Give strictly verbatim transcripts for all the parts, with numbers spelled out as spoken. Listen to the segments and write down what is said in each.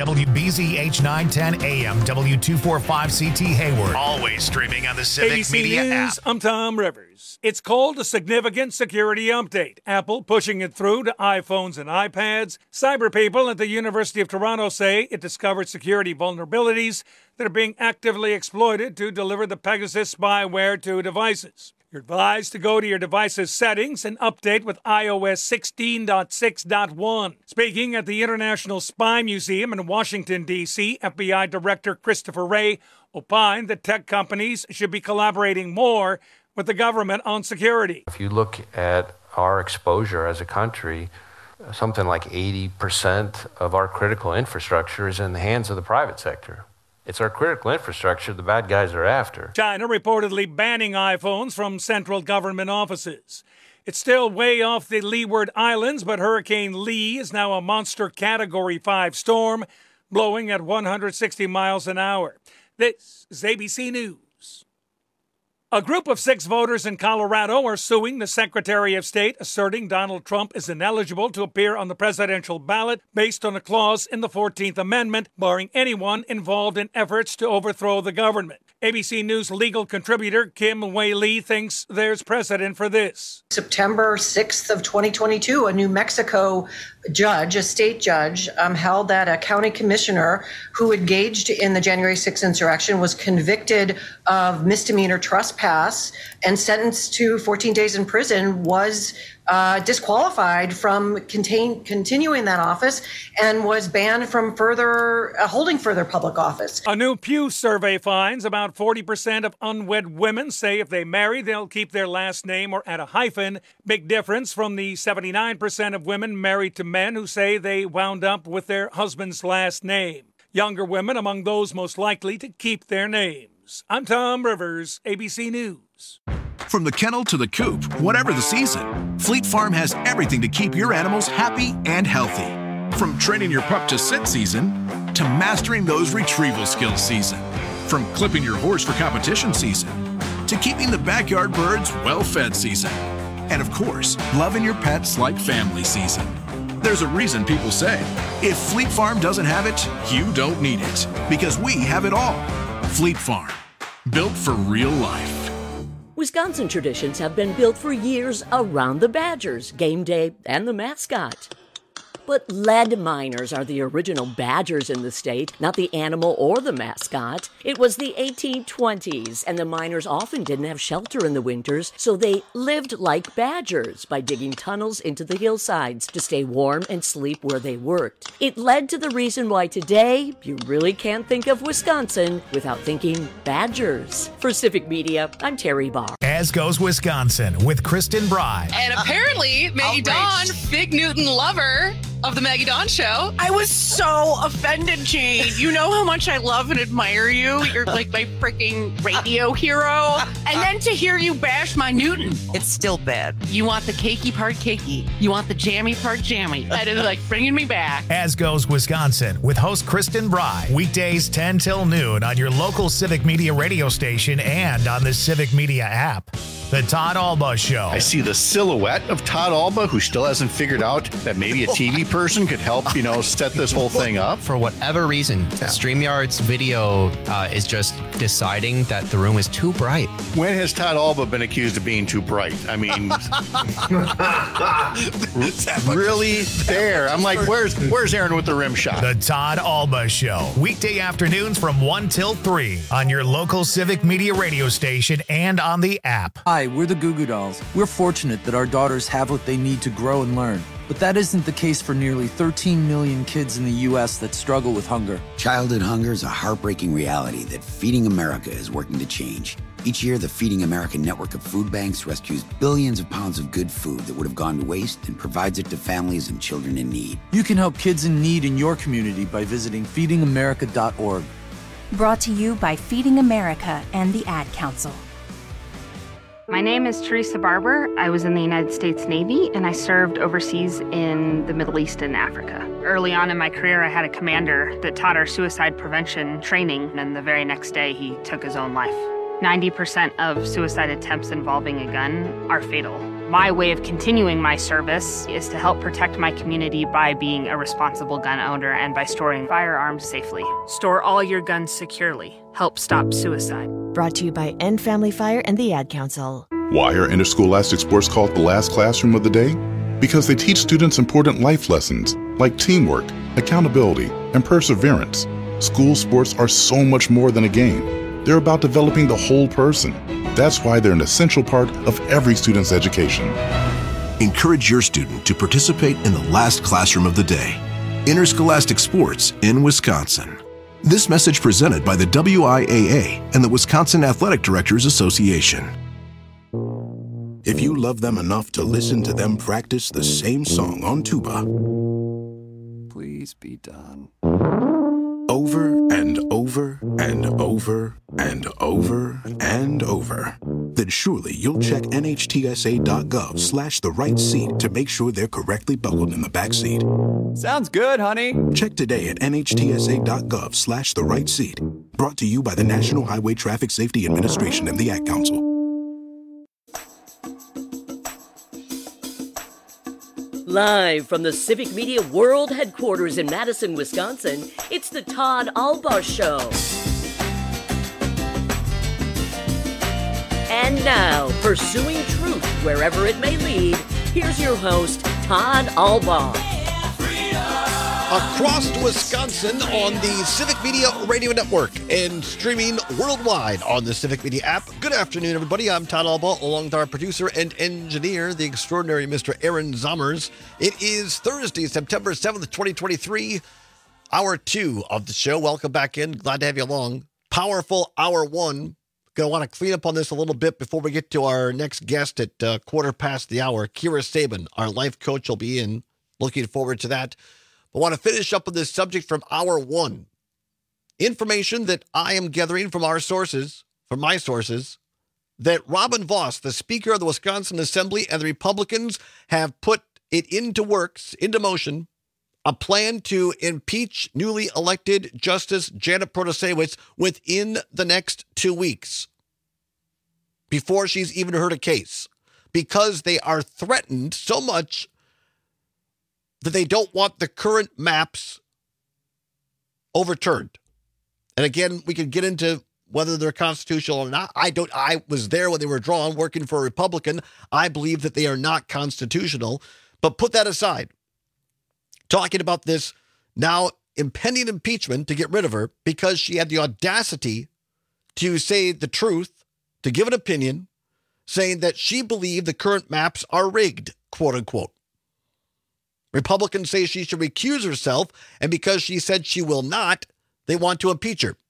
W B Z H nine ten A M, W two forty-five C T Hayward. Always streaming on the Civic A B C Media News, app. I'm Tom Rivers. It's called a significant security update. Apple pushing it through to iPhones and iPads. Cyber people at the University of Toronto say it discovered security vulnerabilities that are being actively exploited to deliver the Pegasus spyware to devices. You're advised to go to your device's settings and update with i O S sixteen point six point one. Speaking at the International Spy Museum in Washington, D C, F B I Director Christopher Wray opined that tech companies should be collaborating more with the government on security. If you look at our exposure as a country, something like eighty percent of our critical infrastructure is in the hands of the private sector. It's our critical infrastructure the bad guys are after. China reportedly banning iPhones from central government offices. It's still way off the Leeward Islands, but Hurricane Lee is now a monster Category five storm, blowing at one hundred sixty miles an hour. This is A B C News. A group of six voters in Colorado are suing the Secretary of State, asserting Donald Trump is ineligible to appear on the presidential ballot based on a clause in the fourteenth Amendment, barring anyone involved in efforts to overthrow the government. A B C News legal contributor Kim Wei Lee thinks there's precedent for this. September sixth of twenty twenty-two, a New Mexico judge, a state judge, um, held that a county commissioner who engaged in the January sixth insurrection was convicted of misdemeanor trespass and sentenced to fourteen days in prison, was uh, disqualified from contain, continuing that office and was banned from further uh, holding further public office. A new Pew survey finds about forty percent of unwed women say if they marry, they'll keep their last name or add a hyphen. Big difference from the seventy-nine percent of women married to men who say they wound up with their husband's last name. Younger women among those most likely to keep their names. I'm Tom Rivers, A B C News. From the kennel to the coop, whatever the season, Fleet Farm has everything to keep your animals happy and healthy. From training your pup to sit season, to mastering those retrieval skills season. From clipping your horse for competition season, to keeping the backyard birds well-fed season. And of course, loving your pets like family season. There's a reason people say, if Fleet Farm doesn't have it, you don't need it. Because we have it all. Fleet Farm, built for real life. Wisconsin traditions have been built for years around the Badgers, game day, and the mascot. But lead miners are the original Badgers in the state, not the animal or the mascot. It was the eighteen twenties, and the miners often didn't have shelter in the winters, so they lived like badgers by digging tunnels into the hillsides to stay warm and sleep where they worked. It led to the reason why today you really can't think of Wisconsin without thinking Badgers. For Civic Media, I'm Terry Barr. As goes Wisconsin with Kristen Bry. And apparently, Maggie Dawn, Fig Newton lover of the Maggie Dawn Show. I was so offended, Jane. You know how much I love and admire you. You're like my freaking radio hero. And then to hear you bash my Newton. It's still bad. You want the cakey part cakey. You want the jammy part jammy. That is like bringing me back. As goes Wisconsin with host Kristen Bry. Weekdays ten till noon on your local Civic Media radio station and on the Civic Media app. The Todd Alba Show. I see the silhouette of Todd Alba, who still hasn't figured out that maybe a T V person could help, you know, set this whole thing up. For whatever reason, yeah. StreamYard's video uh, is just deciding that the room is too bright. When has Todd Alba been accused of being too bright? I mean, really there. I'm like, where's where's Aaron with the rim shot? The Todd Alba Show. Weekday afternoons from one till three on your local Civic Media radio station and on the app. Hi, we're the Goo Goo Dolls. We're fortunate that our daughters have what they need to grow and learn. But that isn't the case for nearly thirteen million kids in the U S that struggle with hunger. Childhood hunger is a heartbreaking reality that Feeding America is working to change. Each year, the Feeding America network of food banks rescues billions of pounds of good food that would have gone to waste and provides it to families and children in need. You can help kids in need in your community by visiting feeding america dot org. Brought to you by Feeding America and the Ad Council. My name is Teresa Barber. I was in the United States Navy, and I served overseas in the Middle East and Africa. Early on in my career, I had a commander that taught our suicide prevention training, and the very next day, he took his own life. ninety percent of suicide attempts involving a gun are fatal. My way of continuing my service is to help protect my community by being a responsible gun owner and by storing firearms safely. Store all your guns securely. Help stop suicide. Brought to you by End Family Fire and the Ad Council. Why are interscholastic sports called the last classroom of the day? Because they teach students important life lessons like teamwork, accountability, and perseverance. School sports are so much more than a game. They're about developing the whole person. That's why they're an essential part of every student's education. Encourage your student to participate in the last classroom of the day. Interscholastic sports in Wisconsin. This message presented by the W I A A and the Wisconsin Athletic Directors Association. If you love them enough to listen to them practice the same song on tuba, please be done. Over and over and over and over and over, then surely you'll check N H T S A dot gov slash the right seat to make sure they're correctly buckled in the back seat. Sounds good, honey. Check today at N H T S A dot gov slash the right seat. Brought to you by the National Highway Traffic Safety Administration and the Ad Council. Live from the Civic Media World Headquarters in Madison, Wisconsin, it's the Todd Albaugh Show. And now, pursuing truth wherever it may lead, here's your host, Todd Albaugh. Across Wisconsin on the Civic Media Radio Network and streaming worldwide on the Civic Media app. Good afternoon, everybody. I'm Todd Albaugh, along with our producer and engineer, the extraordinary Mister Aaron Zommers. It is Thursday, September seventh, twenty twenty-three, hour two of the show. Welcome back in. Glad to have you along. Powerful hour one. Going to want to clean up on this a little bit before we get to our next guest at uh, quarter past the hour. Kira Sabin, our life coach, will be in. Looking forward to that. I want to finish up with this subject from hour one. Information that I am gathering from our sources, from my sources, that Robin Vos, the Speaker of the Wisconsin Assembly, and the Republicans have put it into works, into motion, a plan to impeach newly elected Justice Janet Protasiewicz within the next two weeks, before she's even heard a case, because they are threatened so much that they don't want the current maps overturned. And again, we could get into whether they're constitutional or not. I don't, I was there when they were drawn, working for a Republican. I believe that they are not constitutional, but put that aside. Talking about this now impending impeachment to get rid of her because she had the audacity to say the truth, to give an opinion, saying that she believed the current maps are rigged, quote unquote. Republicans say she should recuse herself, and because she said she will not, they want to impeach her.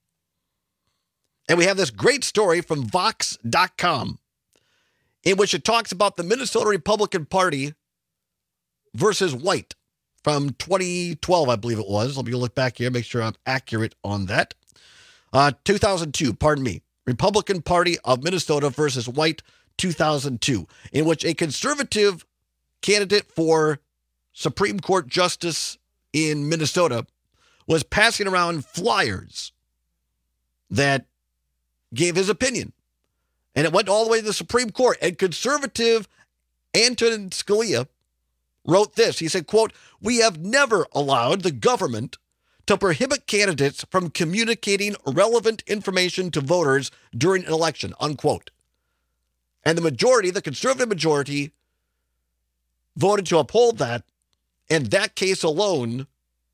And we have this great story from Vox dot com in which it talks about the Minnesota Republican Party versus White from twenty twelve, I believe it was. Let me look back here, make sure I'm accurate on that. Uh, two thousand two, pardon me. Republican Party of Minnesota versus White, two thousand two, in which a conservative candidate for Supreme Court Justice in Minnesota was passing around flyers that gave his opinion. And it went all the way to the Supreme Court. And conservative Antonin Scalia wrote this. He said, quote, "We have never allowed the government to prohibit candidates from communicating relevant information to voters during an election," unquote. And the majority, the conservative majority, voted to uphold that. And that case alone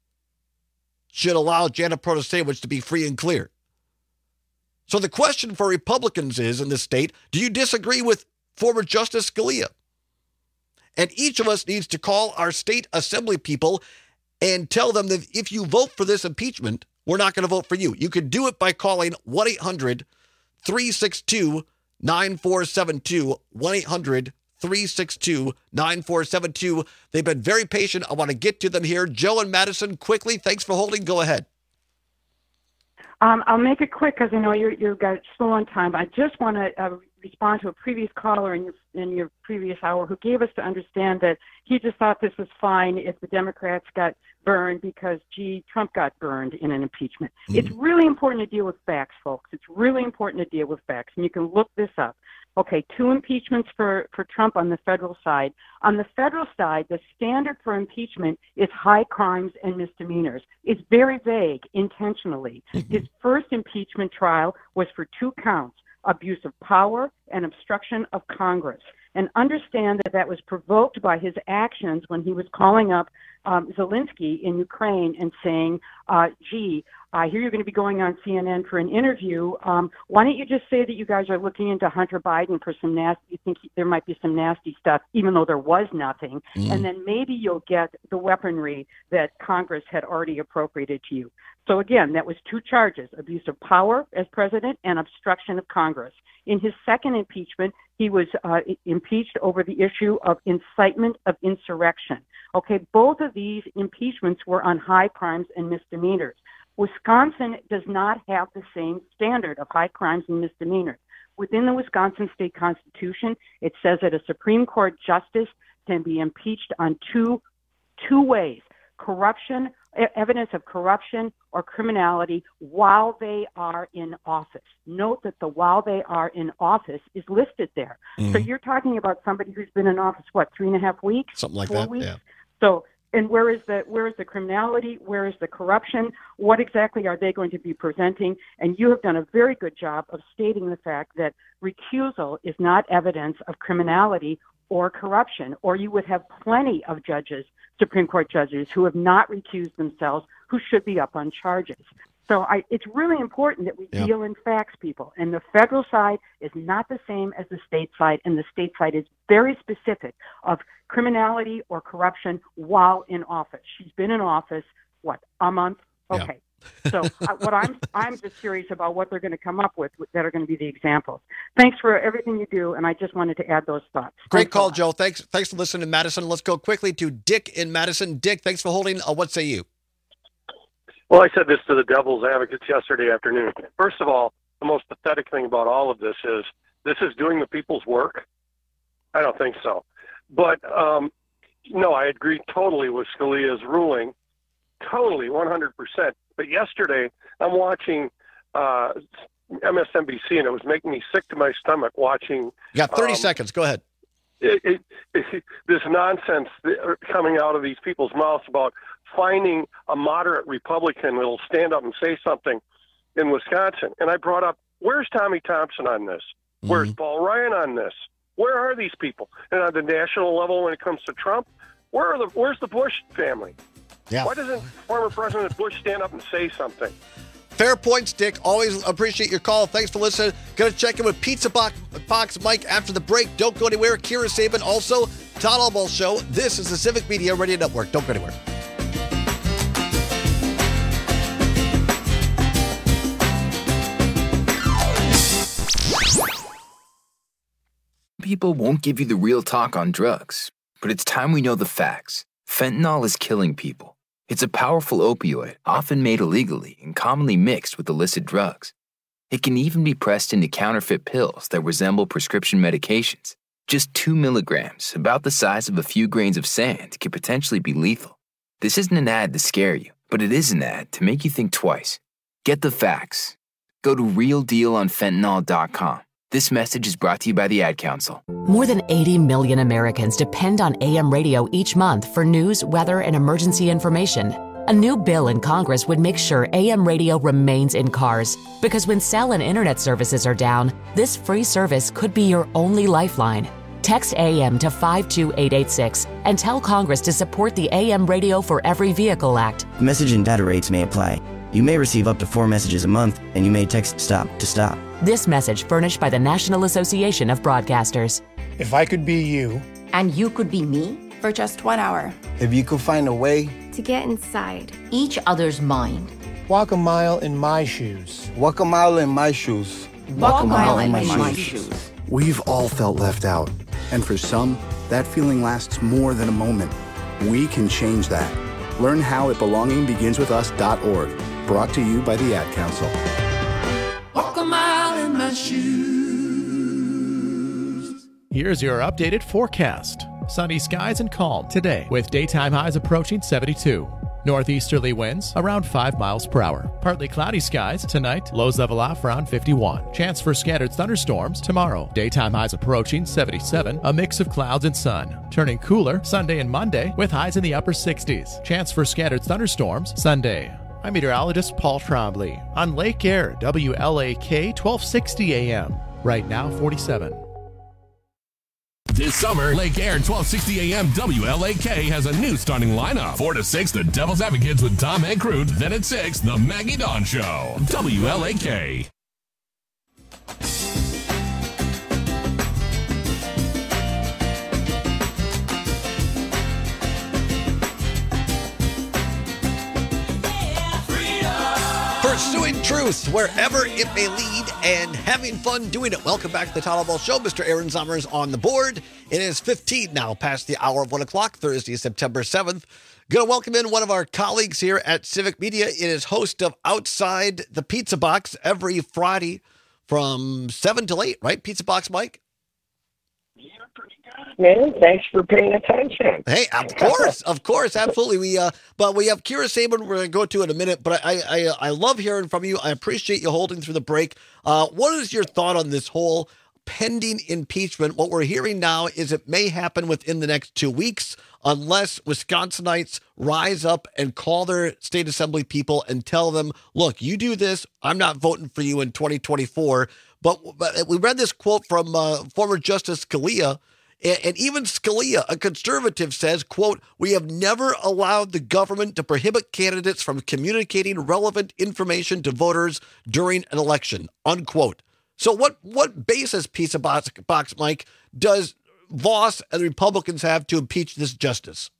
should allow Janet Protasiewicz to be free and clear. So the question for Republicans is, in this state, do you disagree with former Justice Scalia? And each of us needs to call our state assembly people and tell them that if you vote for this impeachment, we're not going to vote for you. You can do it by calling one eight hundred three six two nine four seven two, one eight hundred three six two nine four seven two. They've been very patient. I want to get to them here. Joe and Madison, quickly. Thanks for holding. Go ahead. Um, I'll make it quick because I know you're, you've got slow on time. I just want to uh, respond to a previous caller in your in your previous hour who gave us to understand that he just thought this was fine if the Democrats got burned because, gee, Trump got burned in an impeachment. Mm. It's really important to deal with facts, folks. It's really important to deal with facts, and you can look this up. Okay, two impeachments for, for Trump on the federal side. On the federal side, the standard for impeachment is high crimes and misdemeanors. It's very vague intentionally. Mm-hmm. His first impeachment trial was for two counts, abuse of power and obstruction of Congress. And understand that that was provoked by his actions when he was calling up um, Zelensky in Ukraine and saying, uh, gee, I hear you're going to be going on C N N for an interview. Um, why don't you just say that you guys are looking into Hunter Biden for some nasty, you think he, there might be some nasty stuff, even though there was nothing. Mm. And then maybe you'll get the weaponry that Congress had already appropriated to you. So again, that was two charges, abuse of power as president and obstruction of Congress. In his second impeachment, he was uh, impeached over the issue of incitement of insurrection. Okay, both of these impeachments were on high crimes and misdemeanors. Wisconsin does not have the same standard of high crimes and misdemeanors. Within the Wisconsin state constitution, it says that a Supreme Court justice can be impeached on two two ways: corruption, evidence of corruption or criminality while they are in office. Note that the while they are in office is listed there. Mm-hmm. So you're talking about somebody who's been in office, what, three and a half weeks? Something like Four that, weeks? yeah. So, and where is the where is the criminality? Where is the corruption? What exactly are they going to be presenting? And you have done a very good job of stating the fact that recusal is not evidence of criminality or corruption, or you would have plenty of judges, Supreme Court judges, who have not recused themselves, who should be up on charges. So I, it's really important that we yeah. deal in facts, people. And the federal side is not the same as the state side, and the state side is very specific of criminality or corruption while in office. She's been in office, what, a month? Okay. Yeah. So uh, what I'm I'm just curious about what they're going to come up with that are going to be the examples. Thanks for everything you do, and I just wanted to add those thoughts. Great Thanks call, Joe. Thanks Thanks for listening to Madison. Let's go quickly to Dick in Madison. Dick, thanks for holding. Uh, what say you? Well, I said this to the devil's advocates yesterday afternoon. First of all, the most pathetic thing about all of this is this is doing the people's work. I don't think so. But, um, no, I agree totally with Scalia's ruling. Totally, one hundred percent. But yesterday, I'm watching uh, M S N B C, and it was making me sick to my stomach watching. You got thirty um, seconds. Go ahead. It, it, it, this nonsense coming out of these people's mouths about finding a moderate Republican that will stand up and say something in Wisconsin. And I brought up, where's Tommy Thompson on this? Where's mm-hmm. Paul Ryan on this? Where are these people? And on the national level, when it comes to Trump, where are the where's the Bush family? Yeah. Why doesn't former President Bush stand up and say something? Fair points, Dick. Always appreciate your call. Thanks for listening. Going to check in with Pizza Box, Box Mike after the break. Don't go anywhere. Kira Sabin, also Todd Albaugh Show. This is the Civic Media Radio Network. Don't go anywhere. People won't give you the real talk on drugs, but it's time we know the facts. Fentanyl is killing people. It's a powerful opioid, often made illegally and commonly mixed with illicit drugs. It can even be pressed into counterfeit pills that resemble prescription medications. Just two milligrams, about the size of a few grains of sand, can potentially be lethal. This isn't an ad to scare you, but it is an ad to make you think twice. Get the facts. Go to real deal on fentanyl dot com. This message is brought to you by the Ad Council. More than eighty million Americans depend on A M radio each month for news, weather, and emergency information. A new bill in Congress would make sure A M radio remains in cars, because when cell and internet services are down, this free service could be your only lifeline. Text A M to five two eight eight six and tell Congress to support the A M Radio for Every Vehicle Act. Message and data rates may apply. You may receive up to four messages a month, and you may text STOP to stop. This message furnished by the National Association of Broadcasters. If I could be you. And you could be me? For just one hour. If you could find a way. To get inside each other's mind. Walk a mile in my shoes. Walk a mile in my shoes. Walk, Walk a mile, mile in my, my shoes. shoes. We've all felt left out. And for some, that feeling lasts more than a moment. We can change that. Learn how at belonging begins with us dot org. Brought to you by the Ad Council. Walk a mile in my shoes. Here's your updated forecast. Sunny skies and calm today with daytime highs approaching seventy-two. Northeasterly winds around five miles per hour. Partly cloudy skies tonight, lows level off around fifty-one. Chance for scattered thunderstorms tomorrow. Daytime highs approaching seventy-seven, a mix of clouds and sun. Turning cooler Sunday and Monday with highs in the upper sixties. Chance for scattered thunderstorms Sunday. I'm meteorologist Paul Trombley on Lake Air, W L A K twelve sixty A M. Right now, forty-seven. This summer, Lake Air twelve sixty A M W L A K has a new starting lineup. four to six, the Devil's Advocates with Tom Hankrute. Then at six, the Maggie Dawn Show. W L A K. Pursuing truth wherever it may lead and having fun doing it. Welcome back to the Todd Ball Show. Mister Aaron Summers on the board. It is fifteen now past the hour of one o'clock, Thursday, September seventh. Going to welcome in one of our colleagues here at Civic Media. It is host of Outside the Pizza Box every Friday from seven till eight, right? Pizza Box Mike? Man, thanks for paying attention. Hey, of course, of course, absolutely. We, uh, but we have Kira Sabin we're going to go to in a minute, but I, I, I love hearing from you. I appreciate you holding through the break. Uh, what is your thought on this whole pending impeachment? What we're hearing now is it may happen within the next two weeks unless Wisconsinites rise up and call their state assembly people and tell them, look, you do this, I'm not voting for you in twenty twenty-four. But, but we read this quote from uh, former Justice Scalia. And even Scalia, a conservative, says, quote, we have never allowed the government to prohibit candidates from communicating relevant information to voters during an election, unquote. So what what basis, Pizza Box, box Mike, does Vos and the Republicans have to impeach this justice?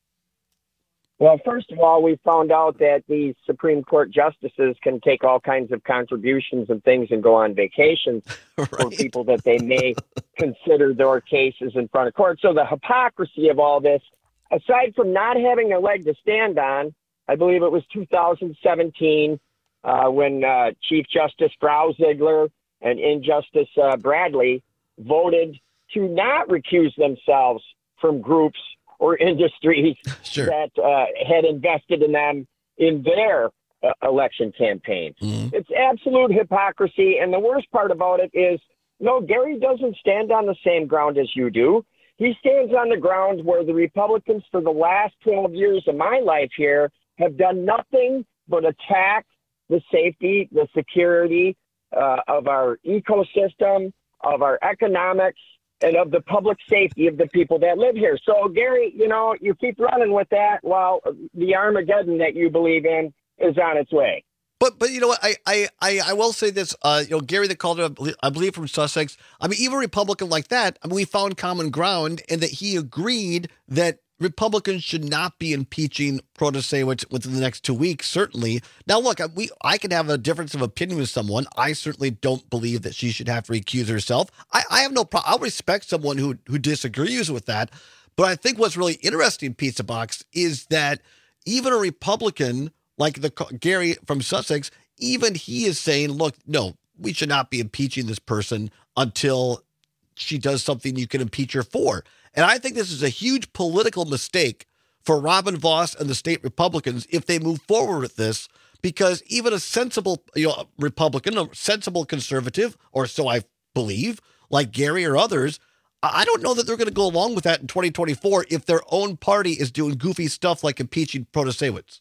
Well, first of all, we found out that the Supreme Court justices can take all kinds of contributions and things and go on vacations right. for people that they may consider their cases in front of court. So the hypocrisy of all this, aside from not having a leg to stand on, I believe it was two thousand seventeen uh, when uh, Chief Justice Frau Ziegler and Injustice uh, Bradley voted to not recuse themselves from groups or industries sure. that uh, had invested in them in their uh, election campaigns. Mm-hmm. It's absolute hypocrisy. And the worst part about it is, no, Gary doesn't stand on the same ground as you do. He stands on the ground where the Republicans for the last twelve years of my life here have done nothing but attack the safety, the security uh, of our ecosystem, of our economics, and of the public safety of the people that live here. So, Gary, you know, you keep running with that while the Armageddon that you believe in is on its way. But, but you know what, I, I, I, I will say this, uh, you know, Gary the Calder, I believe from Sussex, I mean, even a Republican like that, I mean, we found common ground in that he agreed that Republicans should not be impeaching Protasewicz within the next two weeks, certainly. Now, look, we I can have a difference of opinion with someone. I certainly don't believe that she should have to recuse herself. I, I have no problem. I'll respect someone who, who disagrees with that. But I think what's really interesting, Pizza Box, is that even a Republican like the Gary from Sussex, even he is saying, look, no, we should not be impeaching this person until she does something you can impeach her for. And I think this is a huge political mistake for Robin Vos and the state Republicans if they move forward with this, because even a sensible, you know, Republican, a sensible conservative, or so I believe, like Gary or others, I don't know that they're going to go along with that in twenty twenty-four if their own party is doing goofy stuff like impeaching Protasewicz.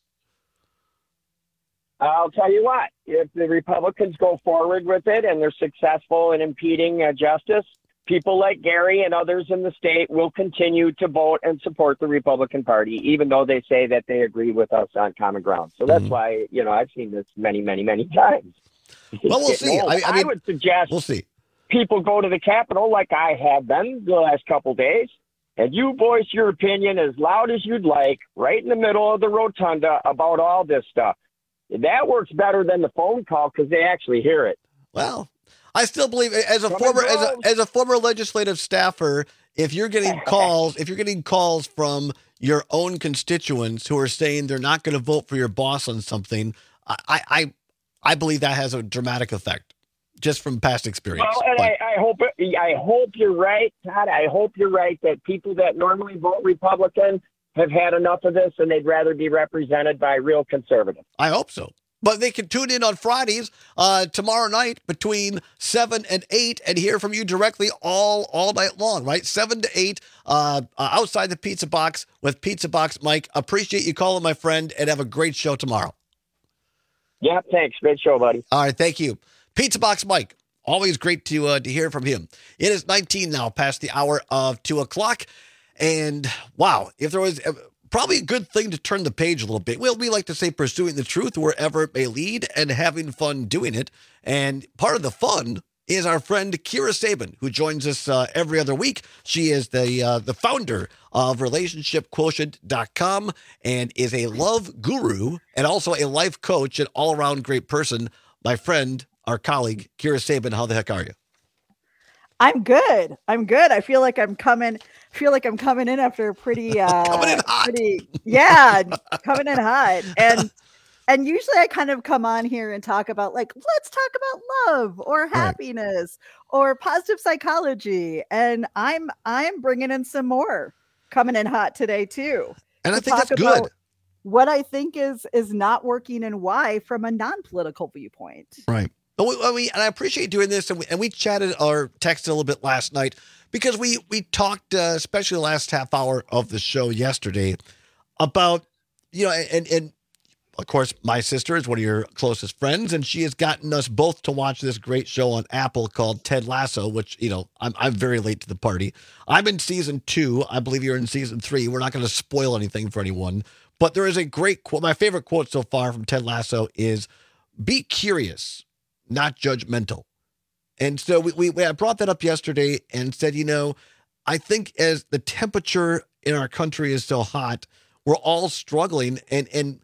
I'll tell you what, if the Republicans go forward with it and they're successful in impeding uh, justice, people like Gary and others in the state will continue to vote and support the Republican Party, even though they say that they agree with us on common ground. So that's mm-hmm. why, you know, I've seen this many, many, many times. Well, we'll see. I, I, mean, I would suggest we'll see. people go to the Capitol like I have been the last couple of days, and you voice your opinion as loud as you'd like, right in the middle of the rotunda about all this stuff. That works better than the phone call because they actually hear it. Well, I still believe, as a former as a, as a former legislative staffer, if you're getting calls, if you're getting calls from your own constituents who are saying they're not going to vote for your boss on something, I I I believe that has a dramatic effect. just from past experience. Well, and I, I hope I hope you're right, Todd. I hope you're right that people that normally vote Republican have had enough of this and they'd rather be represented by real conservatives. I hope so. But they can tune in on Fridays uh, tomorrow night between seven and eight and hear from you directly all all night long, right? seven to eight uh, uh, outside the Pizza Box with Pizza Box Mike. Appreciate you calling, my friend, and have a great show tomorrow. Yeah, thanks. Great show, buddy. All right, thank you. Pizza Box Mike. Always great to uh, to hear from him. It is nineteen now, past the hour of two o'clock. And wow, if there was... Uh, Probably a good thing to turn the page a little bit. Well, we like to say pursuing the truth wherever it may lead and having fun doing it. And part of the fun is our friend Kira Sabin, who joins us uh, every other week. She is the uh, the founder of relationship quotient dot com and is a love guru and also a life coach and all-around great person. My friend, our colleague, Kira Sabin, how the heck are you? I'm good. I'm good. I feel like I'm coming. Feel like I'm coming in after a pretty, uh, coming in hot. pretty, yeah, coming in hot. And and usually I kind of come on here and talk about like, let's talk about love or happiness right. or positive psychology. And I'm I'm bringing in some more coming in hot today too. And I think that's good. What I think is is not working and why from a non-political viewpoint. Right. And, we, we, and I appreciate doing this, and we, and we chatted or texted a little bit last night because we we talked, uh, especially the last half hour of the show yesterday, about, you know, and and of course, my sister is one of your closest friends, and she has gotten us both to watch this great show on Apple called Ted Lasso, which, you know, I'm I'm very late to the party. I'm in season two. I believe you're in season three. We're not going to spoil anything for anyone, but there is a great quote. My favorite quote so far from Ted Lasso is, "Be curious, not judgmental." And so we, we, we I brought that up yesterday and said, you know, I think as the temperature in our country is so hot, we're all struggling. And, and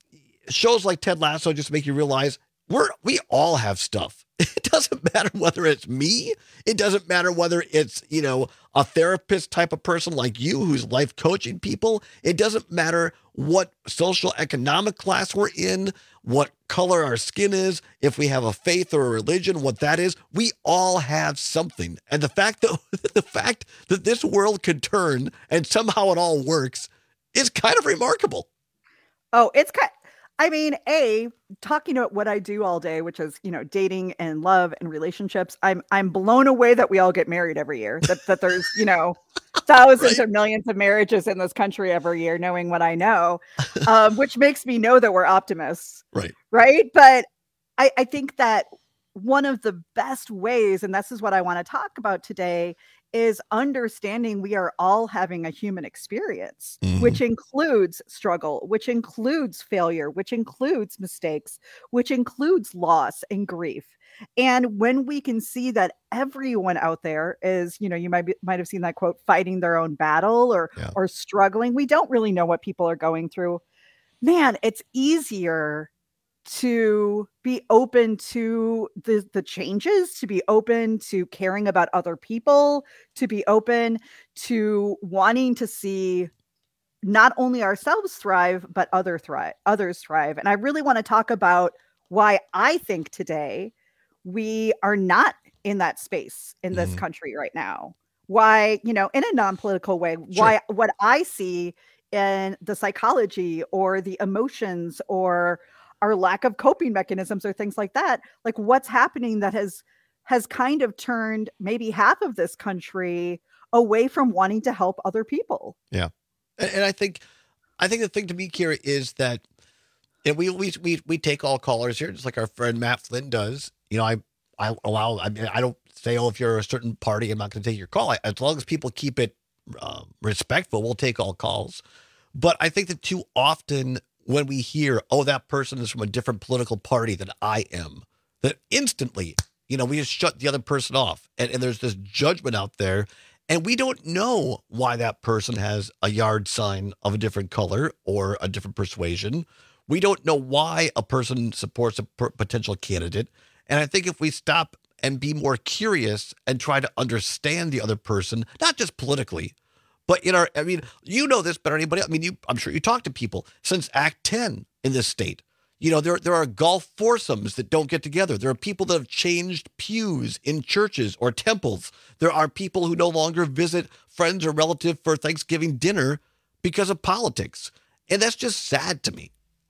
shows like Ted Lasso just make you realize we're, we all have stuff. It doesn't matter whether it's me. It doesn't matter whether it's, you know, a therapist type of person like you who's life coaching people. It doesn't matter what social economic class we're in, what color our skin is, if we have a faith or a religion, what that is. We all have something. And the fact that the fact that this world could turn and somehow it all works is kind of remarkable. Oh, it's kind I mean, A, talking about what I do all day, which is, you know, dating and love and relationships, I'm I'm blown away that we all get married every year. That that there's, you know, thousands right? or millions of marriages in this country every year, knowing what I know, um, which makes me know that we're optimists. Right. Right. But I, I think that one of the best ways, and this is what I want to talk about today, is understanding we are all having a human experience, mm-hmm. which includes struggle, which includes failure, which includes mistakes, which includes loss and grief. And when we can see that everyone out there is, you know, you might be, might have seen that quote, fighting their own battle or yeah. or struggling. We don't really know what people are going through. Man, it's easier to be open to the, the changes, to be open to caring about other people, to be open to wanting to see not only ourselves thrive, but other thrive, others thrive. And I really want to talk about why I think today we are not in that space in this mm. country right now. Why, you know, in a non-political way, sure. why what I see in the psychology or the emotions or our lack of coping mechanisms or things like that, like what's happening that has has kind of turned maybe half of this country away from wanting to help other people. Yeah. And, and I think I think the thing to be curious is that and we, we we we take all callers here, just like our friend Matt Flynn does. You know, I I allow I mean I don't say, oh, if you're a certain party, I'm not going to take your call. I, as long as people keep it uh, respectful, we'll take all calls. But I think that too often when we hear, oh, that person is from a different political party than I am, that instantly, you know, we just shut the other person off. And, and there's this judgment out there. And we don't know why that person has a yard sign of a different color or a different persuasion. We don't know why a person supports a per- potential candidate. And I think if we stop and be more curious and try to understand the other person, not just politically, but in our, I mean, you know this better than anybody else. I mean, you, I'm sure you talk to people since Act ten in this state. You know, there there are golf foursomes that don't get together. There are people that have changed pews in churches or temples. There are people who no longer visit friends or relatives for Thanksgiving dinner because of politics. And that's just sad to me.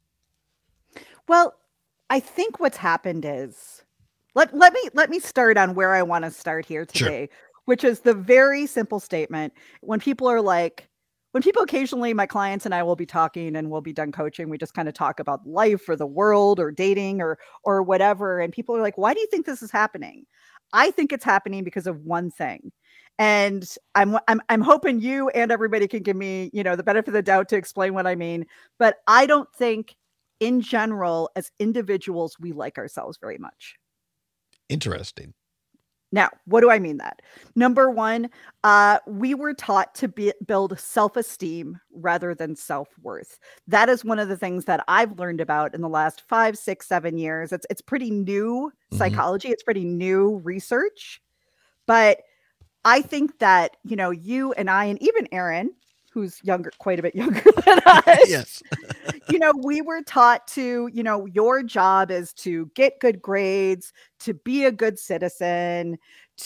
Well, I think what's happened is let let me let me start on where I want to start here today, sure. which is the very simple statement. When people are like, when people occasionally, my clients and I will be talking and we'll be done coaching, we just kind of talk about life or the world or dating or or whatever. And people are like, why do you think this is happening? I think it's happening because of one thing. And I'm I'm I'm hoping you and everybody can give me, you know, the benefit of the doubt to explain what I mean. But I don't think in general, as individuals, we like ourselves very much. Interesting. Now, what do I mean that? Number one, uh, we were taught to be, build self-esteem rather than self-worth. That is one of the things that I've learned about in the last five, six, seven years. It's it's pretty new psychology. Mm-hmm. It's pretty new research. But I think that, you know, you and I, and even Aaron, who's younger, quite a bit younger than us. Yes. You know, we were taught to, you know, your job is to get good grades, to be a good citizen,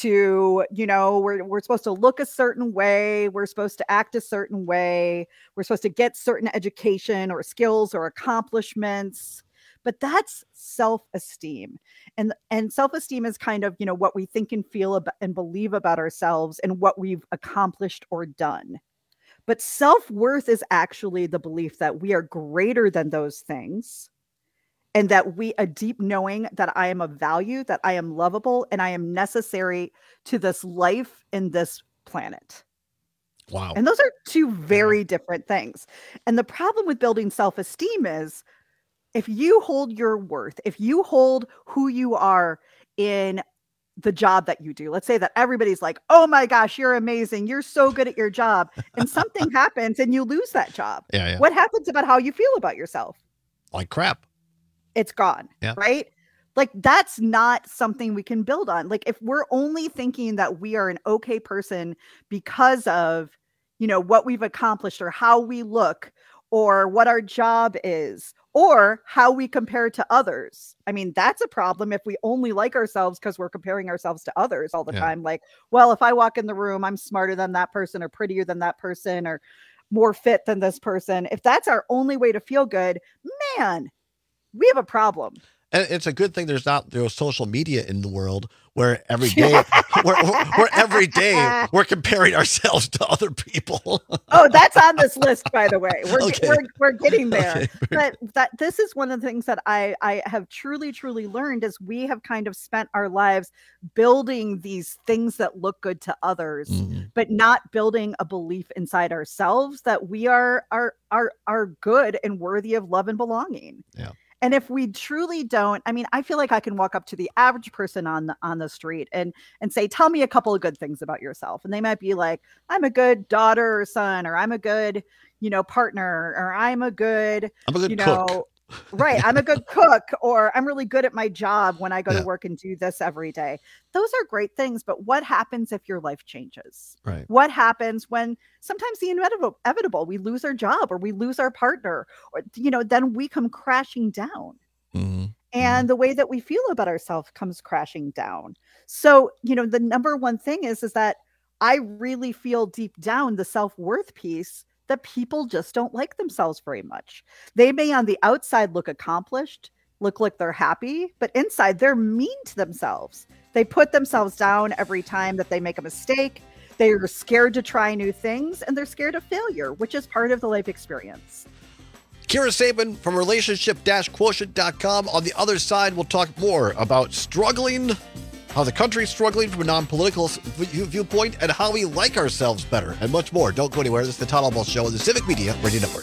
to, you know, we're, we're supposed to look a certain way. We're supposed to act a certain way. We're supposed to get certain education or skills or accomplishments. But that's self-esteem. And, and self-esteem is kind of, you know, what we think and feel about and believe about ourselves and what we've accomplished or done. But self-worth is actually the belief that we are greater than those things and that we, a deep knowing that I am of value, that I am lovable, and I am necessary to this life and this planet. Wow. And those are two very different things. And the problem with building self-esteem is if you hold your worth, if you hold who you are in the job that you do. Let's say that everybody's like, oh my gosh, you're amazing. You're so good at your job. And something happens and you lose that job. Yeah, yeah. What happens about how you feel about yourself? Like crap. It's gone. Yeah. Right? Like that's not something we can build on. Like if we're only thinking that we are an okay person because of, you know, what we've accomplished or how we look or what our job is or how we compare to others. I mean, that's a problem if we only like ourselves because we're comparing ourselves to others all the yeah. time. Like, well, if I walk in the room, I'm smarter than that person or prettier than that person or more fit than this person. If that's our only way to feel good, man, we have a problem. And it's a good thing there's not there's social media in the world where every day where, where every day we're comparing ourselves to other people. Oh, that's on this list, by the way. We're okay. we're, we're getting there. Okay. But that this is one of the things that I I have truly truly learned is we have kind of spent our lives building these things that look good to others, mm-hmm. but not building a belief inside ourselves that we are are are are good and worthy of love and belonging. Yeah. And if we truly don't, I mean, I feel like I can walk up to the average person on the on the street and and say, tell me a couple of good things about yourself. And they might be like, I'm a good daughter or son, or I'm a good, you know, partner, or I'm a good, I'm a good you know, cook. Right. I'm a good cook, or I'm really good at my job when I go yeah. to work and do this every day. Those are great things. But what happens if your life changes? Right. What happens when sometimes the inevitable, inevitable, we lose our job or we lose our partner, or, you know, then we come crashing down. Mm-hmm. And mm-hmm. the way that we feel about ourselves comes crashing down. So, you know, the number one thing is, is that I really feel deep down the self-worth piece that people just don't like themselves very much. They may on the outside look accomplished, look like they're happy, but inside they're mean to themselves. They put themselves down every time that they make a mistake. They're scared to try new things and they're scared of failure, which is part of the life experience. Kira Sabin from relationship dash quotient dot com. On the other side, we'll talk more about struggling, how the country's struggling from a non-political viewpoint, and how we like ourselves better, and much more. Don't go anywhere. This is the Todd Albaugh Show on the Civic Media Radio Network.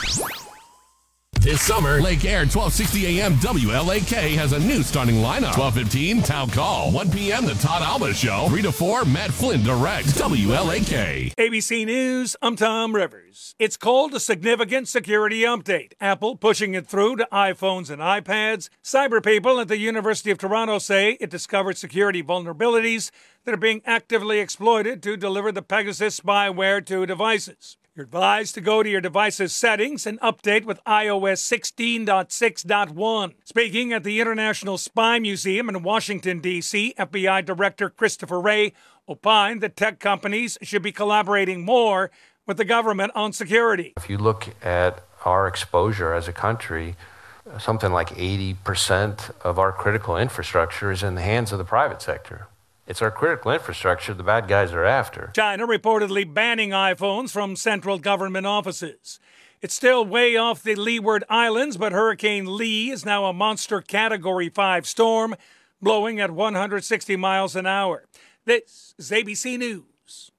This summer, Lake Air, twelve sixty A M W L A K has a new starting lineup. twelve fifteen, Town Call. one p.m., The Todd Albaugh Show. three to four, Matt Flynn Direct. W L A K. A B C News, I'm Tom Rivers. It's called a significant security update. Apple pushing it through to iPhones and iPads. Cyber people at the University of Toronto say it discovered security vulnerabilities that are being actively exploited to deliver the Pegasus spyware to devices. You're advised to go to your device's settings and update with i O S sixteen point six point one. Speaking at the International Spy Museum in Washington, D C, F B I Director Christopher Wray opined that tech companies should be collaborating more with the government on security. If you look at our exposure as a country, something like eighty percent of our critical infrastructure is in the hands of the private sector. It's our critical infrastructure the bad guys are after. China reportedly banning iPhones from central government offices. It's still way off the Leeward Islands, but Hurricane Lee is now a monster Category five storm, blowing at one hundred sixty miles an hour. This is A B C News.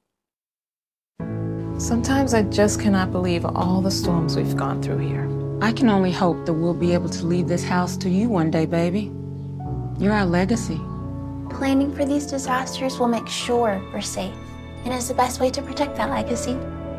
Sometimes I just cannot believe all the storms we've gone through here. I can only hope that we'll be able to leave this house to you one day, baby. You're our legacy. Planning for these disasters will make sure we're safe and is the best way to protect that legacy.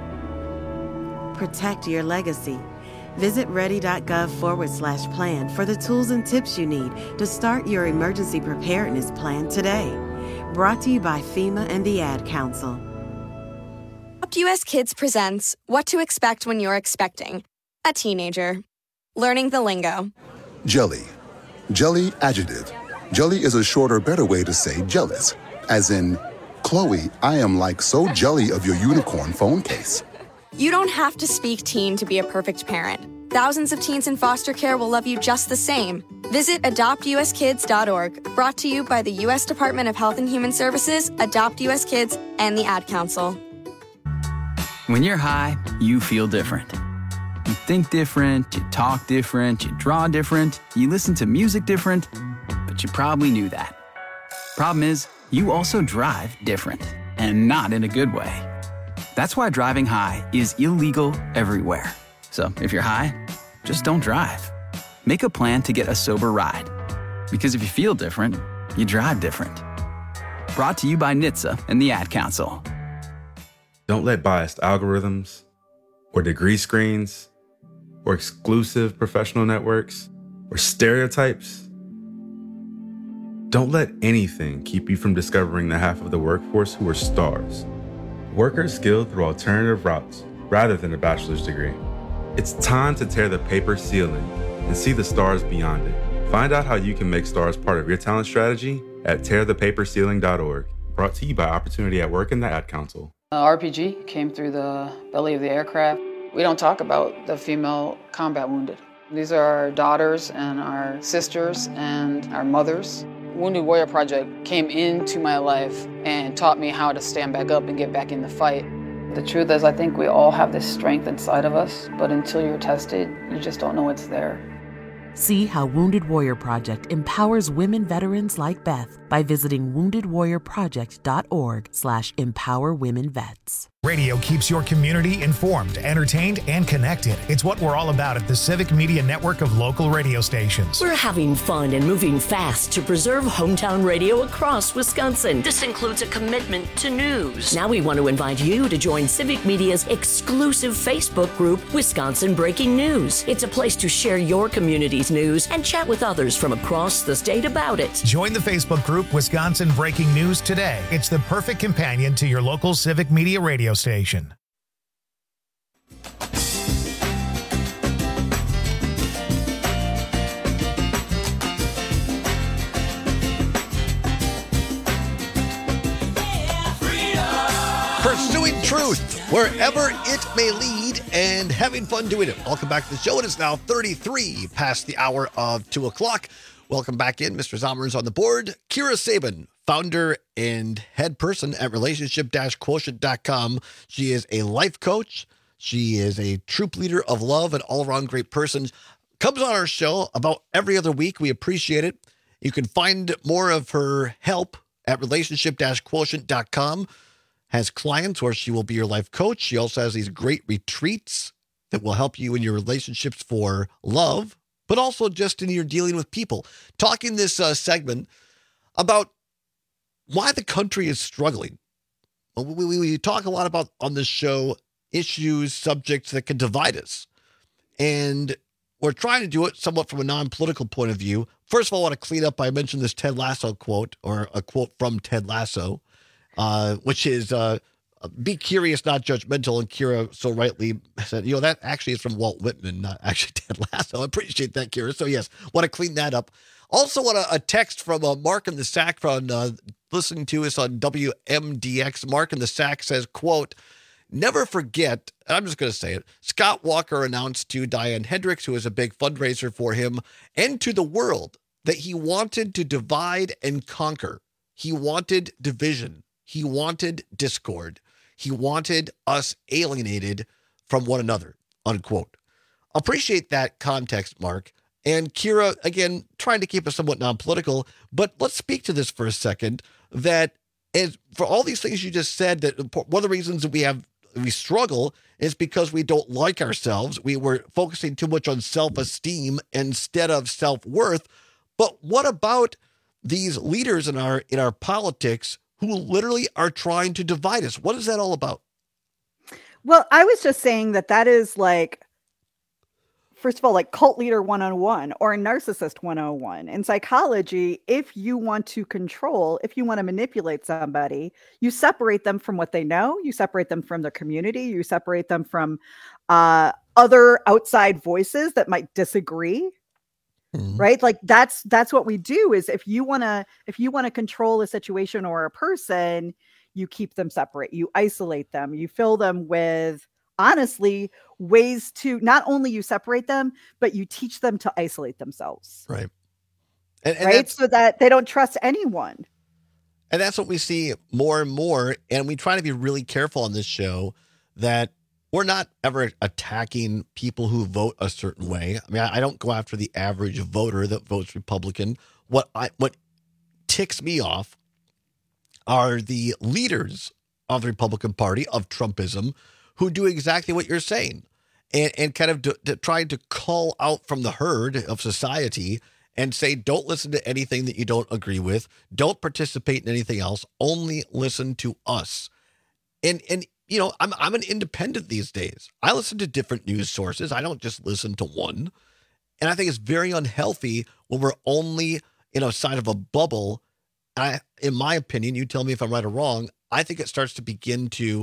Protect your legacy. Visit ready.gov forward slash plan for the tools and tips you need to start your emergency preparedness plan today. Brought to you by FEMA and the Ad Council. Adopt U S Kids presents What to Expect When You're Expecting a Teenager. Learning the lingo. Jelly. Jelly adjective. Jelly is a shorter, better way to say jealous. As in, Chloe, I am like so jelly of your unicorn phone case. You don't have to speak teen to be a perfect parent. Thousands of teens in foster care will love you just the same. Visit adopt u s kids dot org. Brought to you by the U S Department of Health and Human Services, Adopt U S Kids, and the Ad Council. When you're high, you feel different. You think different, you talk different, you draw different, you listen to music different, but you probably knew that. Problem is, you also drive different, and not in a good way. That's why driving high is illegal everywhere. So if you're high, just don't drive. Make a plan to get a sober ride. Because if you feel different, you drive different. Brought to you by N H T S A and the Ad Council. Don't let biased algorithms or degree screens or exclusive professional networks or stereotypes. Don't let anything keep you from discovering the half of the workforce who are stars. Workers skilled through alternative routes rather than a bachelor's degree. It's time to tear the paper ceiling and see the stars beyond it. Find out how you can make stars part of your talent strategy at tear the paper ceiling dot org. Brought to you by Opportunity at Work and the Ad Council. Uh, R P G came through the belly of the aircraft. We don't talk about the female combat wounded. These are our daughters and our sisters and our mothers. Wounded Warrior Project came into my life and taught me how to stand back up and get back in the fight. The truth is, I think we all have this strength inside of us, but until you're tested, you just don't know it's there. See how Wounded Warrior Project empowers women veterans like Beth by visiting wounded warrior project dot org slash empower women vets. Radio keeps your community informed, entertained, and connected. It's what we're all about at the Civic Media Network of local radio stations. We're having fun and moving fast to preserve hometown radio across Wisconsin. This includes a commitment to news. Now we want to invite you to join Civic Media's exclusive Facebook group, Wisconsin Breaking News. It's a place to share your community's news and chat with others from across the state about it. Join the Facebook group Wisconsin Breaking News today. It's the perfect companion to your local Civic Media radio station. Pursuing truth wherever it may lead and having fun doing it. Welcome back to the show. It is now thirty-three past the hour of two o'clock. Welcome back in. Mister Zomer is on the board. Kira Sabin, founder and head person at relationship dash quotient dot com. She is a life coach. She is a troop leader of love and all-around great person. Comes on our show about every other week. We appreciate it. You can find more of her help at relationship dash quotient dot com. Has clients where she will be your life coach. She also has these great retreats that will help you in your relationships for love, but also just in your dealing with people. Talking this uh, segment about why the country is struggling. We, we, we talk a lot about on this show issues, subjects that can divide us. And we're trying to do it somewhat from a non-political point of view. First of all, I want to clean up. I mentioned this Ted Lasso quote, or a quote from Ted Lasso, uh, which is uh, be curious, not judgmental. And Kira so rightly said, you know, that actually is from Walt Whitman, not actually Ted Lasso. I appreciate that, Kira. So yes, want to clean that up. Also want a, a text from uh, Mark in the Sack from uh, listening to us on W M D X. Mark in the Sack says, quote, never forget, and I'm just going to say it, Scott Walker announced to Diane Hendricks, who is a big fundraiser for him, and to the world, that he wanted to divide and conquer. He wanted division. He wanted discord. He wanted us alienated from one another, unquote. Appreciate that context, Mark. And Kira, again, trying to keep us somewhat non-political, but let's speak to this for a second, that as for all these things you just said, that one of the reasons that we have we struggle is because we don't like ourselves. We were focusing too much on self-esteem instead of self-worth. But what about these leaders in our in our politics who literally are trying to divide us? What is that all about? Well, I was just saying that that is like, first of all, like cult leader one oh one or narcissist one oh one. In psychology, if you want to control, if you want to manipulate somebody, you separate them from what they know, you separate them from their community, you separate them from uh, other outside voices that might disagree. Mm-hmm. Right? Like that's that's what we do is if you want to if you want to control a situation or a person, you keep them separate, you isolate them, you fill them with honestly ways to not only you separate them, but you teach them to isolate themselves. Right. And, and right. So that they don't trust anyone. And that's what we see more and more. And we try to be really careful on this show that we're not ever attacking people who vote a certain way. I mean, I, I don't go after the average voter that votes Republican. What I what ticks me off are the leaders of the Republican Party, of Trumpism, who do exactly what you're saying and, and kind of do, to try to call out from the herd of society and say, don't listen to anything that you don't agree with. Don't participate in anything else. Only listen to us. And, and you know, I'm I'm an independent these days. I listen to different news sources. I don't just listen to one. And I think it's very unhealthy when we're only, you know, side of a bubble. I, in my opinion, you tell me if I'm right or wrong, I think it starts to begin to,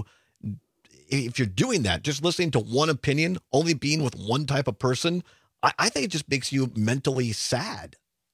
if you're doing that, just listening to one opinion, only being with one type of person, I, I think it just makes you mentally sad.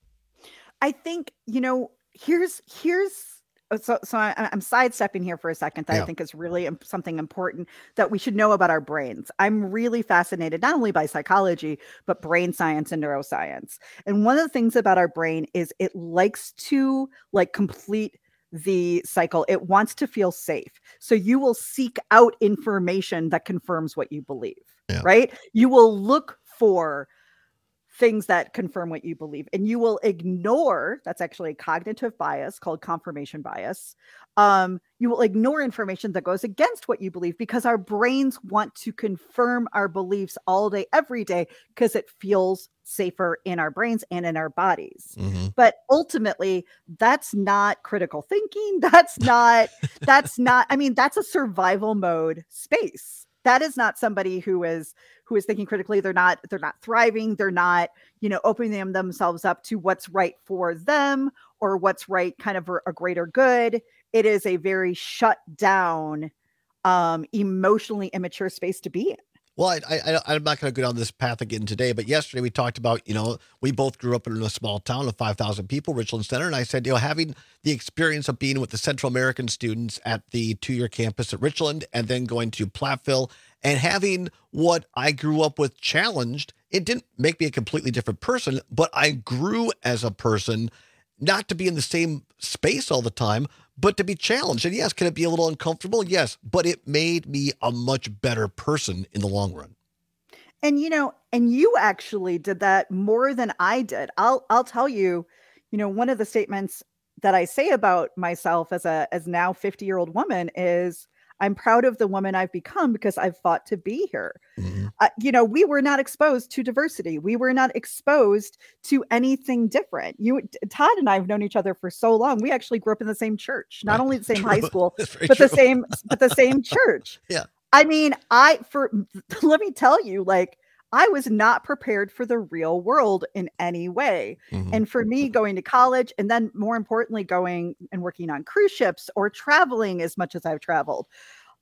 I think, you know, here's, here's, so, so I, I'm sidestepping here for a second that yeah. I think is really something important that we should know about our brains. I'm really fascinated, not only by psychology, but brain science and neuroscience. And one of the things about our brain is it likes to like complete the cycle. It wants to feel safe. So you will seek out information that confirms what you believe, yeah. right? You will look for things that confirm what you believe, and you will ignore, that's actually a cognitive bias called confirmation bias. Um, you will ignore information that goes against what you believe because our brains want to confirm our beliefs all day, every day, because it feels safer in our brains and in our bodies. Mm-hmm. But ultimately, that's not critical thinking. That's not, that's not, I mean, that's a survival mode space. That is not somebody who is who is thinking critically. They're not they're not thriving. They're not, you know, opening them, themselves up to what's right for them or what's right kind of a greater good. It is a very shut down, um, emotionally immature space to be in. Well, I, I, I'm not going to go down this path again today, but yesterday we talked about, you know, we both grew up in a small town of five thousand people, Richland Center. And I said, you know, having the experience of being with the Central American students at the two-year campus at Richland and then going to Platteville and having what I grew up with challenged, it didn't make me a completely different person, but I grew as a person, not to be in the same space all the time, but to be challenged. And yes, can it be a little uncomfortable? Yes, but it made me a much better person in the long run. And, you know, and you actually did that more than I did. I'll, I'll tell you, you know, one of the statements that I say about myself as a, as now fifty year old woman is I'm proud of the woman I've become because I've fought to be here. Mm-hmm. Uh, you know, we were not exposed to diversity. We were not exposed to anything different. You, Todd and I have known each other for so long. We actually grew up in the same church, not only the same true. high school, but true. the same, but the same church. Yeah. I mean, I, for, let me tell you, like, I was not prepared for the real world in any way. Mm-hmm. And for me, going to college and then more importantly, going and working on cruise ships or traveling as much as I've traveled,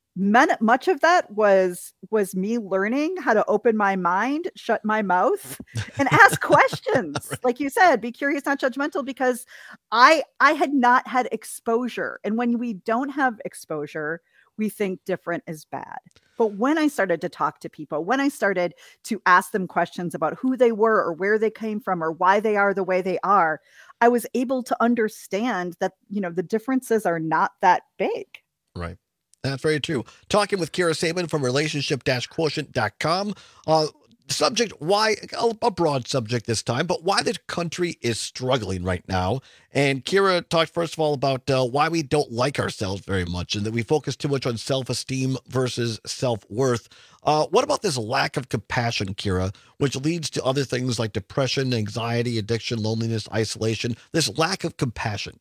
Men, much of that was was me learning how to open my mind, shut my mouth, and ask questions. Right. Like you said, be curious, not judgmental, because I I had not had exposure. And when we don't have exposure, we think different is bad. But when I started to talk to people, when I started to ask them questions about who they were or where they came from or why they are the way they are, I was able to understand that, you know, the differences are not that big. Right. That's very true. Talking with Kira Sabin from relationship dash quotient dot com. Uh, subject, why, a broad subject this time, but why the country is struggling right now. And Kira talked, first of all, about uh, why we don't like ourselves very much and that we focus too much on self-esteem versus self-worth. Uh, what about this lack of compassion, Kira, which leads to other things like depression, anxiety, addiction, loneliness, isolation, this lack of compassion?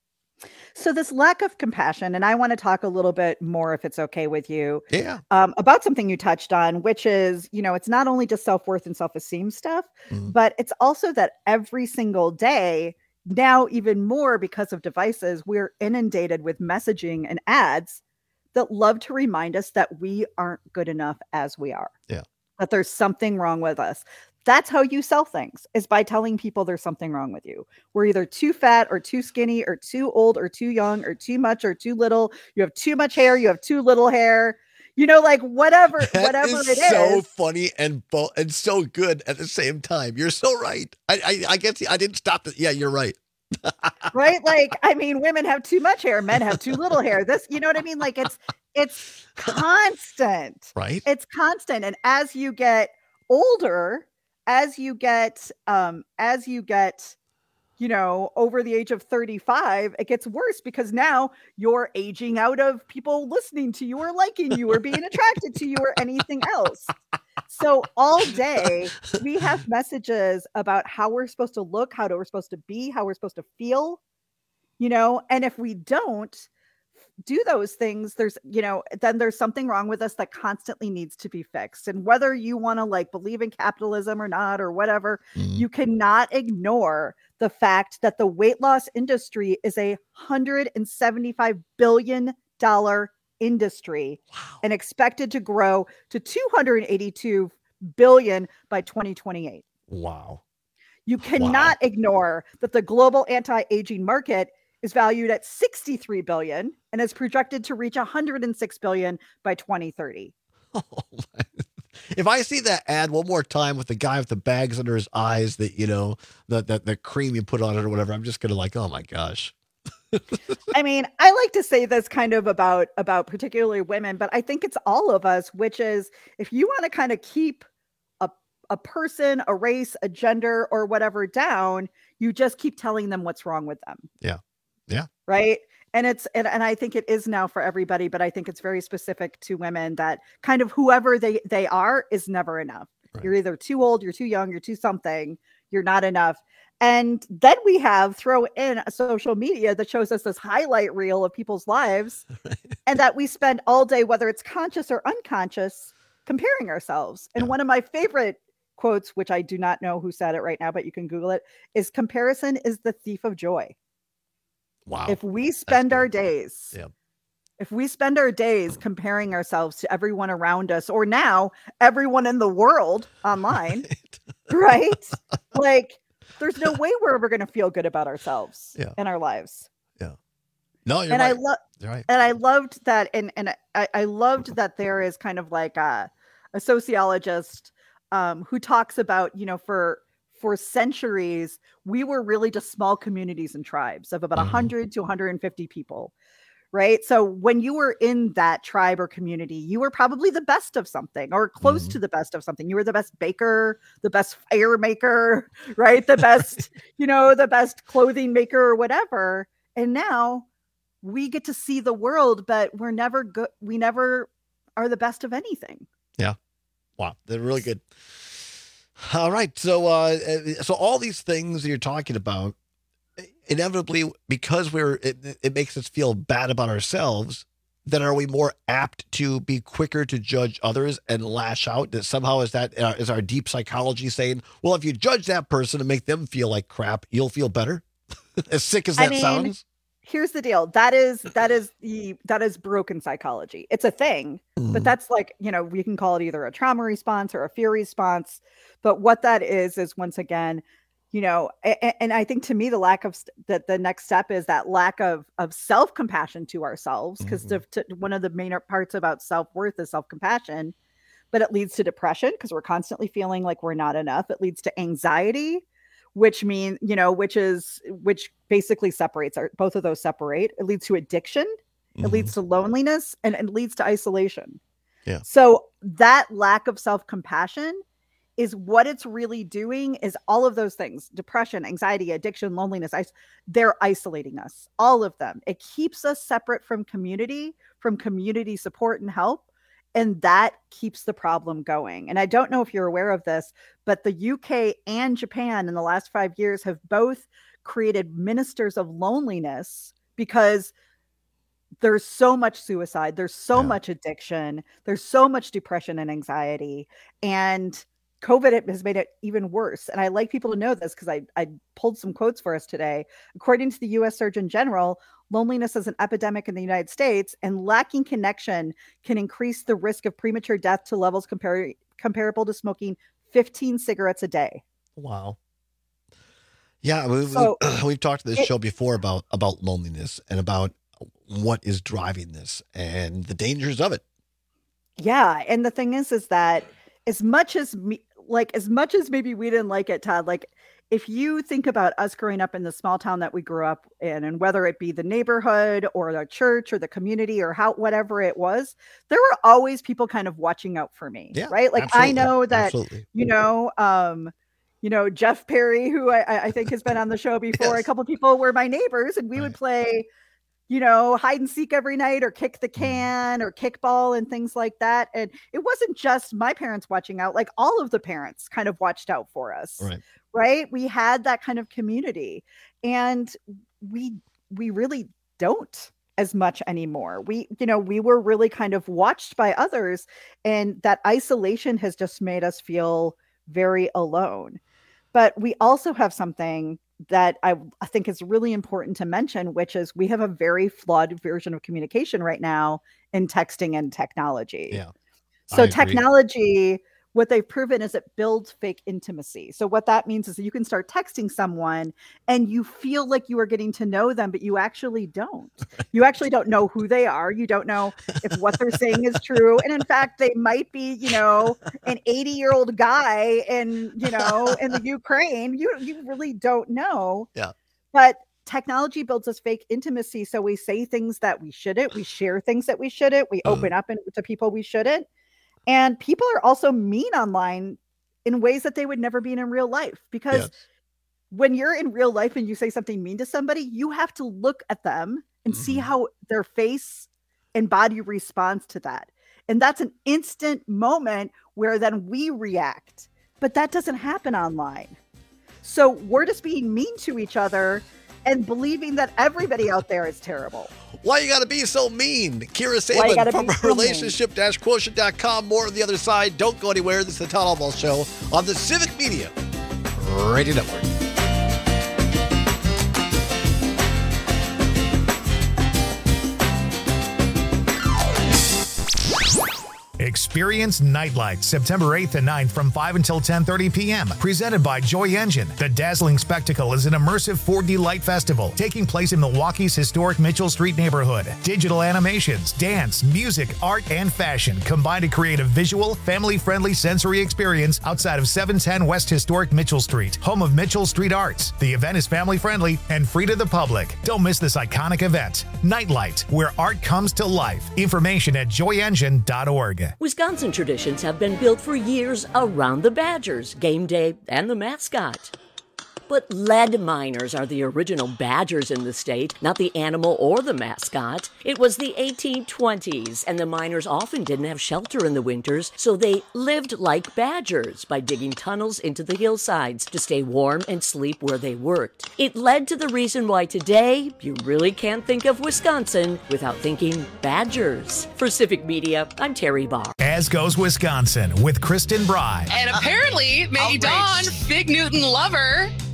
So this lack of compassion, and I want to talk a little bit more, if it's okay with you, yeah, um, about something you touched on, which is, you know, it's not only just self-worth and self-esteem stuff, mm-hmm. but it's also that every single day, now even more because of devices, we're inundated with messaging and ads that love to remind us that we aren't good enough as we are. Yeah. That there's something wrong with us. That's how you sell things, is by telling people there's something wrong with you. We're either too fat or too skinny or too old or too young or too much or too little. You have too much hair. You have too little hair. You know, like whatever, that whatever is it is. So funny and bo- and so good at the same time. You're so right. I I, I guess I didn't stop it. Yeah, you're right. Right? Like, I mean, women have too much hair. Men have too little hair. This, you know what I mean? Like it's, it's constant. Right. It's constant. And as you get older, as you get, um, as you get, you know, over the age of thirty-five, it gets worse because now you're aging out of people listening to you or liking you or being attracted to you or anything else. So all day we have messages about how we're supposed to look, how we're supposed to be, how we're supposed to feel, you know, and if we don't do those things, there's, you know, then there's something wrong with us that constantly needs to be fixed. And whether you want to like believe in capitalism or not, or whatever, mm-hmm. you cannot ignore the fact that the weight loss industry is a one hundred seventy-five billion dollars industry wow. and expected to grow to two hundred eighty-two billion dollars by twenty twenty-eight. Wow. You cannot wow. ignore that the global anti-aging market is valued at sixty-three billion dollars and is projected to reach one hundred six billion dollars by twenty thirty. Oh, if I see that ad one more time with the guy with the bags under his eyes, that, you know, the, the, the cream you put on it or whatever, I'm just going to like, oh my gosh. I mean, I like to say this kind of about, about particularly women, but I think it's all of us, which is if you want to kind of keep a, a person, a race, a gender or whatever down, you just keep telling them what's wrong with them. Yeah. Yeah. Right. And it's, and, and I think it is now for everybody, but I think it's very specific to women that kind of whoever they, they are is never enough. Right. You're either too old, you're too young, you're too something, you're not enough. And then we have throw in a social media that shows us this highlight reel of people's lives and that we spend all day, whether it's conscious or unconscious, comparing ourselves. And yeah. one of my favorite quotes, which I do not know who said it right now, but you can Google it, is comparison is the thief of joy. Wow. If we spend our days, yeah. if we spend our days comparing ourselves to everyone around us, or now everyone in the world online, right? right? Like, there's no way we're ever going to feel good about ourselves yeah. in our lives. Yeah. No, you're and right. I love, right. and I loved that. And, and I, I loved that there is kind of like a, a sociologist um, who talks about, you know, for, for centuries, we were really just small communities and tribes of about mm-hmm. one hundred to one hundred fifty people, right? So when you were in that tribe or community, you were probably the best of something or close mm-hmm. to the best of something. You were the best baker, the best fire maker, right? The best, you know, the best clothing maker or whatever. And now we get to see the world, but we're never good. We never are the best of anything. Yeah. Wow. They're really good. All right. So, uh, so all these things that you're talking about, inevitably, because we're, it, it makes us feel bad about ourselves, then are we more apt to be quicker to judge others and lash out? That somehow is that, uh, is our deep psychology saying, well, if you judge that person and make them feel like crap, you'll feel better? As sick as that I mean, sounds. here's the deal. That is that is the that is broken psychology. It's a thing, mm. but that's like, you know, we can call it either a trauma response or a fear response. But what that is is once again, you know, and, and I think to me the lack of that the next step is that lack of of self-compassion to ourselves, because mm-hmm. one of the main parts about self-worth is self-compassion, but it leads to depression because we're constantly feeling like we're not enough. It leads to anxiety, which mean, you know, which is, which basically separates our, both of those separate. It leads to addiction. Mm-hmm. It leads to loneliness, and it leads to isolation. Yeah. So that lack of self-compassion is what it's really doing is all of those things, depression, anxiety, addiction, loneliness, is- they're isolating us, all of them. It keeps us separate from community, from community support and help. And that keeps the problem going. And I don't know if you're aware of this, but the U K and Japan in the last five years have both created ministers of loneliness because there's so much suicide, there's so yeah. much addiction, there's so much depression and anxiety. And COVID has made it even worse. And I like people to know this because I, I pulled some quotes for us today. According to the U S Surgeon General, loneliness is an epidemic in the United States, and lacking connection can increase the risk of premature death to levels compar- comparable to smoking fifteen cigarettes a day. Wow. Yeah, we, so, we, we've talked to this it, show before about, about loneliness and about what is driving this and the dangers of it. Yeah, and the thing is, is that as much as me, like as much as maybe we didn't like it, Todd, like if you think about us growing up in the small town that we grew up in, and whether it be the neighborhood or the church or the community or how, whatever it was, there were always people kind of watching out for me. Yeah, right. Like absolutely. I know that, absolutely. you know, um, you know, Jeff Perry, who I, I think has been on the show before, yes. a couple of people were my neighbors, and we right. would play, you know, hide and seek every night, or kick the can, or kickball and things like that. And it wasn't just my parents watching out, like all of the parents kind of watched out for us. Right. Right. We had that kind of community, and we, we really don't as much anymore. We, you know, we were really kind of watched by others, and that isolation has just made us feel very alone. But we also have something that I, I think is really important to mention, which is we have a very flawed version of communication right now in texting and technology. Yeah. So technology, what they've proven is it builds fake intimacy. So what that means is that you can start texting someone and you feel like you are getting to know them, but you actually don't. You actually don't know who they are. You don't know if what they're saying is true. And in fact, they might be, you know, an eighty year old guy in, you know, in the Ukraine. You, you really don't know. Yeah. But technology builds us fake intimacy. So we say things that we shouldn't. We share things that we shouldn't. We open up in, to people we shouldn't. And people are also mean online in ways that they would never be in real life, because yes. when you're in real life and you say something mean to somebody, you have to look at them and mm-hmm. see how their face and body responds to that. And that's an instant moment where then we react, but that doesn't happen online. So we're just being mean to each other and believing that everybody out there is terrible. Why you gotta be so mean? Kira Salen from so relationship dash quotient dot com. More on the other side. Don't go anywhere. This is the Todd Albaugh Show on the Civic Media Radio Network. Experience Nightlight September eighth and ninth from five until ten thirty p.m. Presented by Joy Engine. The dazzling spectacle is an immersive four D light festival taking place in Milwaukee's historic Mitchell Street neighborhood. Digital animations, dance, music, art, and fashion combine to create a visual, family-friendly sensory experience outside of seven ten West Historic Mitchell Street, home of Mitchell Street Arts. The event is family-friendly and free to the public. Don't miss this iconic event. Nightlight, where art comes to life. Information at joy engine dot org. Wisconsin traditions have been built for years around the Badgers, game day, and the mascot. But lead miners are the original Badgers in the state, not the animal or the mascot. It was the eighteen twenties, and the miners often didn't have shelter in the winters, so they lived like badgers by digging tunnels into the hillsides to stay warm and sleep where they worked. It led to the reason why today you really can't think of Wisconsin without thinking Badgers. For Civic Media, I'm Terry Barr. As goes Wisconsin with Kristen Bry. And apparently, Maggie Dawn, Big Newton lover,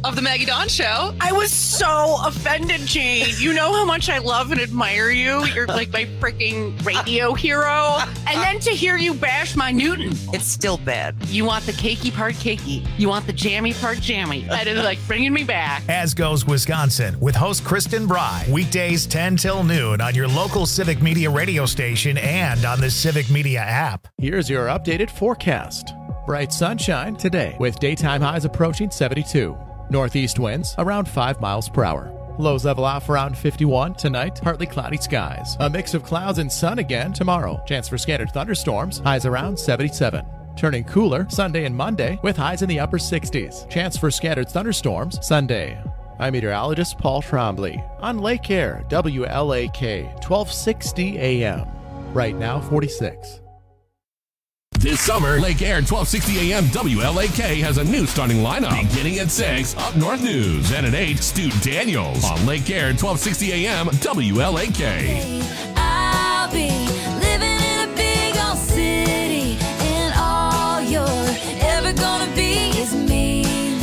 of the Maggie Dawn Show. I was so offended, Jane. You know how much I love and admire you. You're like my freaking radio hero. And then to hear you bash my Newton. It's still bad. You want the cakey part cakey. You want the jammy part jammy. That is like bringing me back. As Goes Wisconsin with host Kristen Bry. Weekdays ten till noon on your local Civic Media radio station and on the Civic Media app. Here's your updated forecast. Bright sunshine today with daytime highs approaching seventy-two. Northeast winds around five miles per hour. Lows level off around fifty-one. Tonight, partly cloudy skies. A mix of clouds and sun again tomorrow. Chance for scattered thunderstorms. Highs around seventy-seven. Turning cooler Sunday and Monday with highs in the upper sixties. Chance for scattered thunderstorms Sunday. I'm meteorologist Paul Trombley on Lake Air, W L A K, twelve sixty A M. Right now, forty-six. This summer, Lake Air twelve sixty A M W L A K has a new starting lineup. Beginning at six, Up North News. And at eight, Stu Daniels on Lake Air twelve sixty A M W L A K. I'll be living in a big old city, and all you're ever gonna be is mean.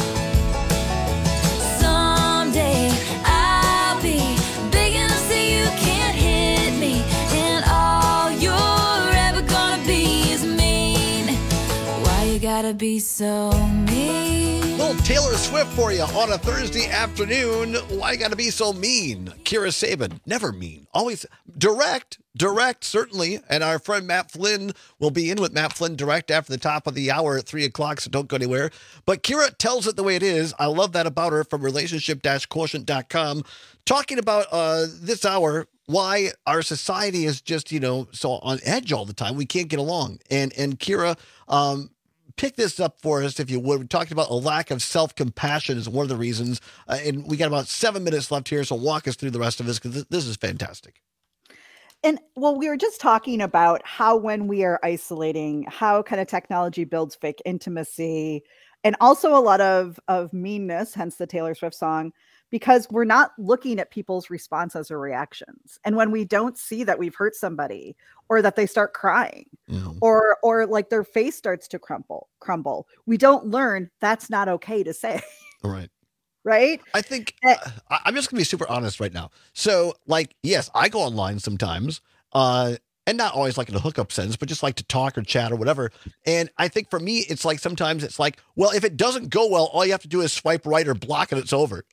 Someday I'll be big enough so you can't hit me, and all you're ever gonna be is mean. Why you gotta be so mean? Little Taylor Swift for you on a Thursday afternoon. Why gotta be so mean? Kira Sabin, never mean. Always direct, direct, certainly. And our friend Matt Flynn will be in with Matt Flynn Direct after the top of the hour at three o'clock, so don't go anywhere. But Kira tells it the way it is. I love that about her from relationship dash quotient dot com. Talking about uh, this hour, why our society is just, you know, so on edge all the time. We can't get along. And, and Kira, um, pick this up for us, if you would. We talked about a lack of self-compassion is one of the reasons. Uh, and we got about seven minutes left here, so walk us through the rest of this, because this, this is fantastic. And well, we were just talking about how when we are isolating, how kind of technology builds fake intimacy, and also a lot of, of meanness, hence the Taylor Swift song, because we're not looking at people's responses or reactions. And when we don't see that we've hurt somebody, or that they start crying, mm. or or like their face starts to crumble, crumble, we don't learn that's not okay to say. All right. Right? I think uh, I'm just going to be super honest right now. So, like, yes, I go online sometimes, uh, and not always like in a hookup sense, but just like to talk or chat or whatever. And I think for me, it's like sometimes it's like, well, if it doesn't go well, all you have to do is swipe right or block and it's over.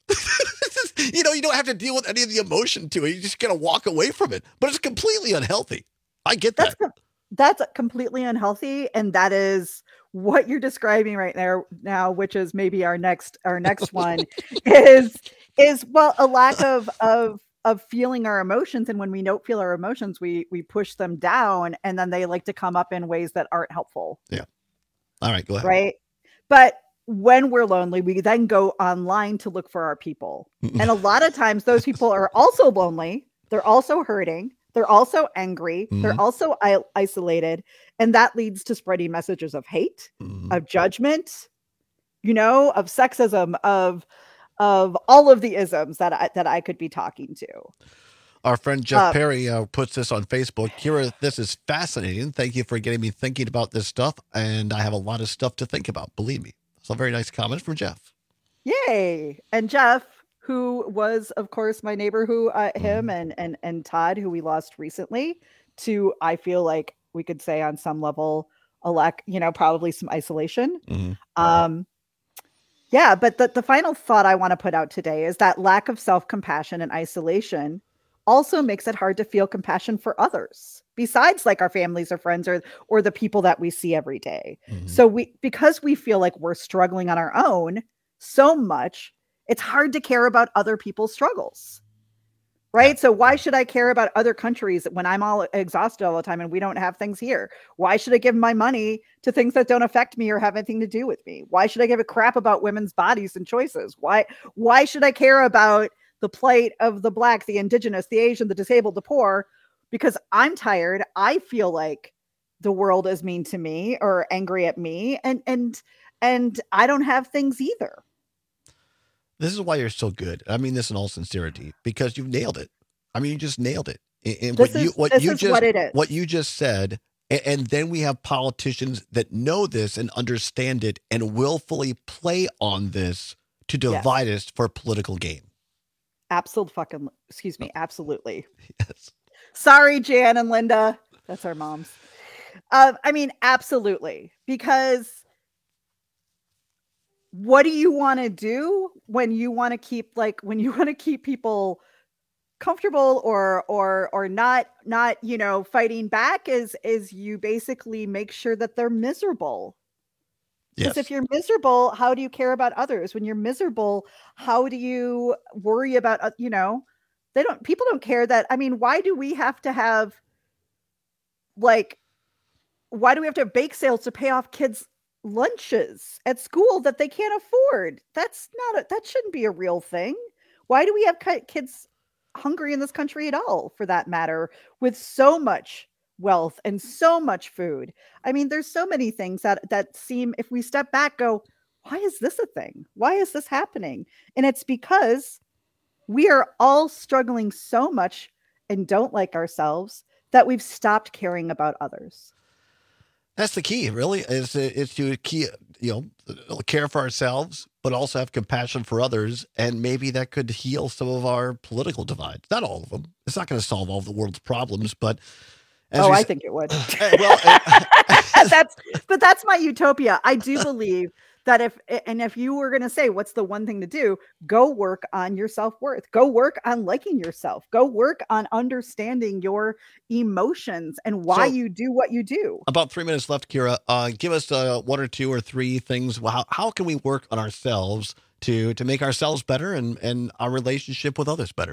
You know, you don't have to deal with any of the emotion to it. You just got to walk away from it. But it's completely unhealthy. I get that. That's, that's completely unhealthy. And that is what you're describing right there now, which is maybe our next our next one is is well a lack of of of feeling our emotions. And when we don't feel our emotions, we we push them down, and then they like to come up in ways that aren't helpful. Yeah. All right, go ahead. Right. But when we're lonely, we then go online to look for our people. And a lot of times those people are also lonely. They're also hurting. They're also angry. Mm-hmm. They're also I- isolated. And that leads to spreading messages of hate, mm-hmm. of judgment, you know, of sexism, of of all of the isms that I, that I could be talking to. Our friend Jeff uh, Perry uh, puts this on Facebook. Kira, this is fascinating. Thank you for getting me thinking about this stuff. And I have a lot of stuff to think about. Believe me. So, very nice comment from Jeff. Yay. And Jeff, who was, of course, my neighbor, who uh, him mm. and, and, and Todd, who we lost recently to, I feel like we could say on some level, a lack, you know, probably some isolation. Mm-hmm. Um, yeah. But the, the final thought I want to put out today is that lack of self-compassion and isolation also makes it hard to feel compassion for others besides like our families or friends or or the people that we see every day. Mm-hmm. So we because we feel like we're struggling on our own so much, it's hard to care about other people's struggles. Right? Yeah. So why should I care about other countries when I'm all exhausted all the time and we don't have things here? Why should I give my money to things that don't affect me or have anything to do with me? Why should I give a crap about women's bodies and choices? Why why should I care about the plight of the Black, the Indigenous, the Asian, the disabled, the poor, because I'm tired. I feel like the world is mean to me or angry at me, and and and I don't have things either. This is why you're so good. I mean this in all sincerity, because you've nailed it. I mean, you just nailed it. And this what is, you what this you is just what it is. what you just said, and, and then we have politicians that know this and understand it and willfully play on this to divide yes. us for political gain. Absolutely. Fucking, excuse me. Absolutely. Yes. Sorry, Jan and Linda. That's our moms. Uh, I mean, absolutely. Because what do you want to do when you want to keep like when you want to keep people comfortable or or or not not you know fighting back is is you basically make sure that they're miserable. Because yes. if you're miserable, how do you care about others? When you're miserable, how do you worry about uh, you know they don't people don't care that. I mean, why do we have to have like why do we have to have bake sales to pay off kids' lunches at school that they can't afford? That's not a, that shouldn't be a real thing. Why do we have kids hungry in this country at all, for that matter, with so much wealth and so much food? I mean, there's so many things that that seem, if we step back, go, why is this a thing? Why is this happening? And it's because we are all struggling so much and don't like ourselves that we've stopped caring about others. That's the key, really, is is to key, you know, care for ourselves, but also have compassion for others, and maybe that could heal some of our political divides. Not all of them. It's not going to solve all of the world's problems, but as oh, I said, think it would. well, that's but that's my utopia. I do believe that if and if you were going to say what's the one thing to do, go work on your self-worth. Go work on liking yourself. Go work on understanding your emotions and why so, you do what you do. About three minutes left, Kira. Uh, give us uh, one or two or three things. How how can we work on ourselves to to make ourselves better and and our relationship with others better?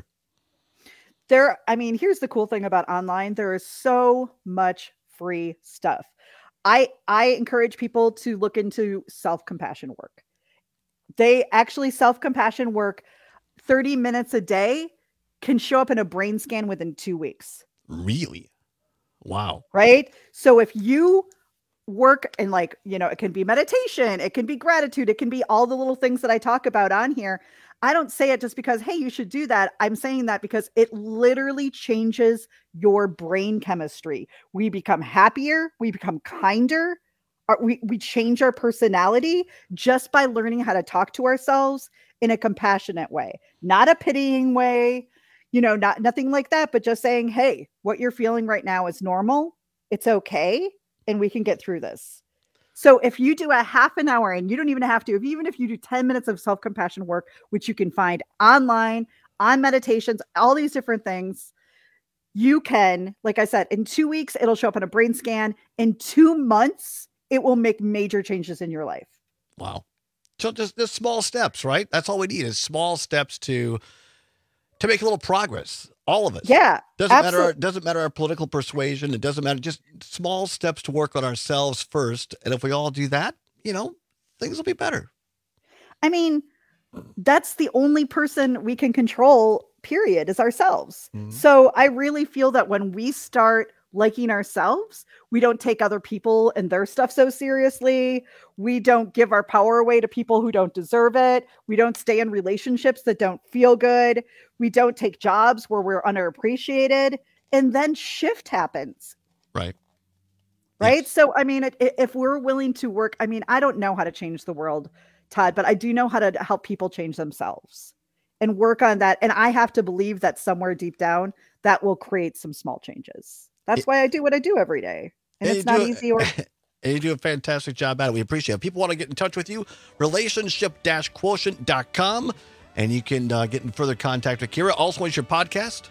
There, I mean, here's the cool thing about online. There is so much free stuff. I, I encourage people to look into self-compassion work. They actually self-compassion work thirty minutes a day can show up in a brain scan within two weeks. Really? Wow. Right? So if you work and like, you know, it can be meditation, it can be gratitude, it can be all the little things that I talk about on here. I don't say it just because, hey, you should do that. I'm saying that because it literally changes your brain chemistry. We become happier. We become kinder. We, we change our personality just by learning how to talk to ourselves in a compassionate way, not a pitying way, you know, not nothing like that, but just saying, hey, what you're feeling right now is normal. It's okay. And we can get through this. So if you do a half an hour, and you don't even have to, if even if you do ten minutes of self-compassion work, which you can find online, on meditations, all these different things, you can, like I said, in two weeks, it'll show up on a brain scan. In two months, it will make major changes in your life. Wow. So just, just small steps, right? That's all we need is small steps to to make a little progress. All of us. Yeah. Doesn't absolutely. matter. Our, doesn't matter our political persuasion. It doesn't matter. Just small steps to work on ourselves first. And if we all do that, you know, things will be better. I mean, that's the only person we can control, period, is ourselves. Mm-hmm. So I really feel that when we start liking ourselves, we don't take other people and their stuff so seriously. We don't give our power away to people who don't deserve it. We don't stay in relationships that don't feel good. We don't take jobs where we're underappreciated. And then shift happens. Right. Right. Yes. So, I mean, it, if we're willing to work, I mean, I don't know how to change the world, Todd, but I do know how to help people change themselves and work on that. And I have to believe that somewhere deep down that will create some small changes. That's why I do what I do every day. And, and it's not easy. Or and you do a fantastic job at it. We appreciate it. If people want to get in touch with you, relationship dash quotient dot com. And you can uh, get in further contact with Kira. Also, what's your podcast?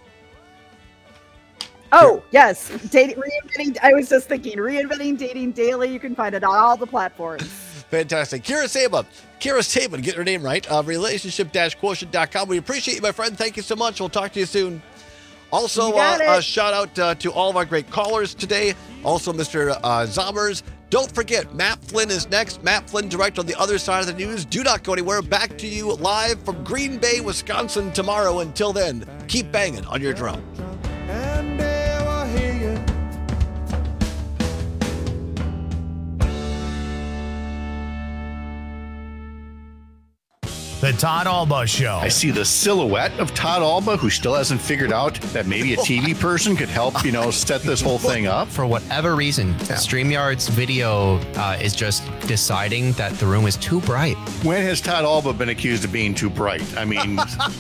Oh, yes. Dating, reinventing. I was just thinking, Reinventing Dating Daily. You can find it on all the platforms. Fantastic. Kira Saba. Kira Saba, get her name right. Uh, relationship dash quotient dot com. We appreciate you, my friend. Thank you so much. We'll talk to you soon. Also, uh, a shout out uh, to all of our great callers today. Also, Mister Uh, Zommers. Don't forget, Matt Flynn is next. Matt Flynn, direct on the other side of the news. Do not go anywhere. Back to you live from Green Bay, Wisconsin tomorrow. Until then, keep banging on your drum. The Todd Alba Show. I see the silhouette of Todd Alba, who still hasn't figured out that maybe a T V person could help, you know, set this whole thing up. For whatever reason, yeah. StreamYard's video uh, is just deciding that the room is too bright. When has Todd Alba been accused of being too bright? I mean,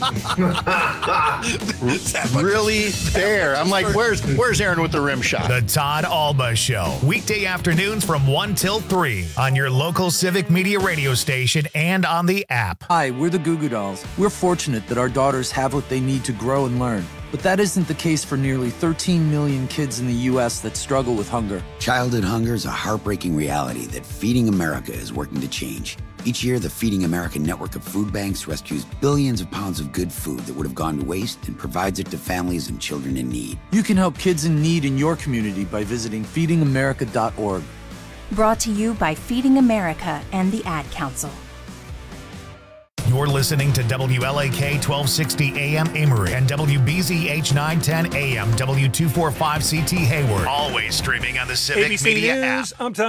really there. I'm like, where's where's Aaron with the rim shot? The Todd Alba Show. Weekday afternoons from one till three on your local Civic Media radio station and on the app. Hi, we're the Goo Goo Dolls. We're fortunate that our daughters have what they need to grow and learn. But that isn't the case for nearly thirteen million kids in the U S that struggle with hunger. Childhood hunger is a heartbreaking reality that Feeding America is working to change. Each year, the Feeding America network of food banks rescues billions of pounds of good food that would have gone to waste and provides it to families and children in need. You can help kids in need in your community by visiting feeding america dot org. Brought to you by Feeding America and the Ad Council. You're listening to W L A K twelve sixty A M Amory and W B Z H nine ten A M W two forty-five C T Hayward. Always streaming on the Civic A B C Media News, app. I'm Tom.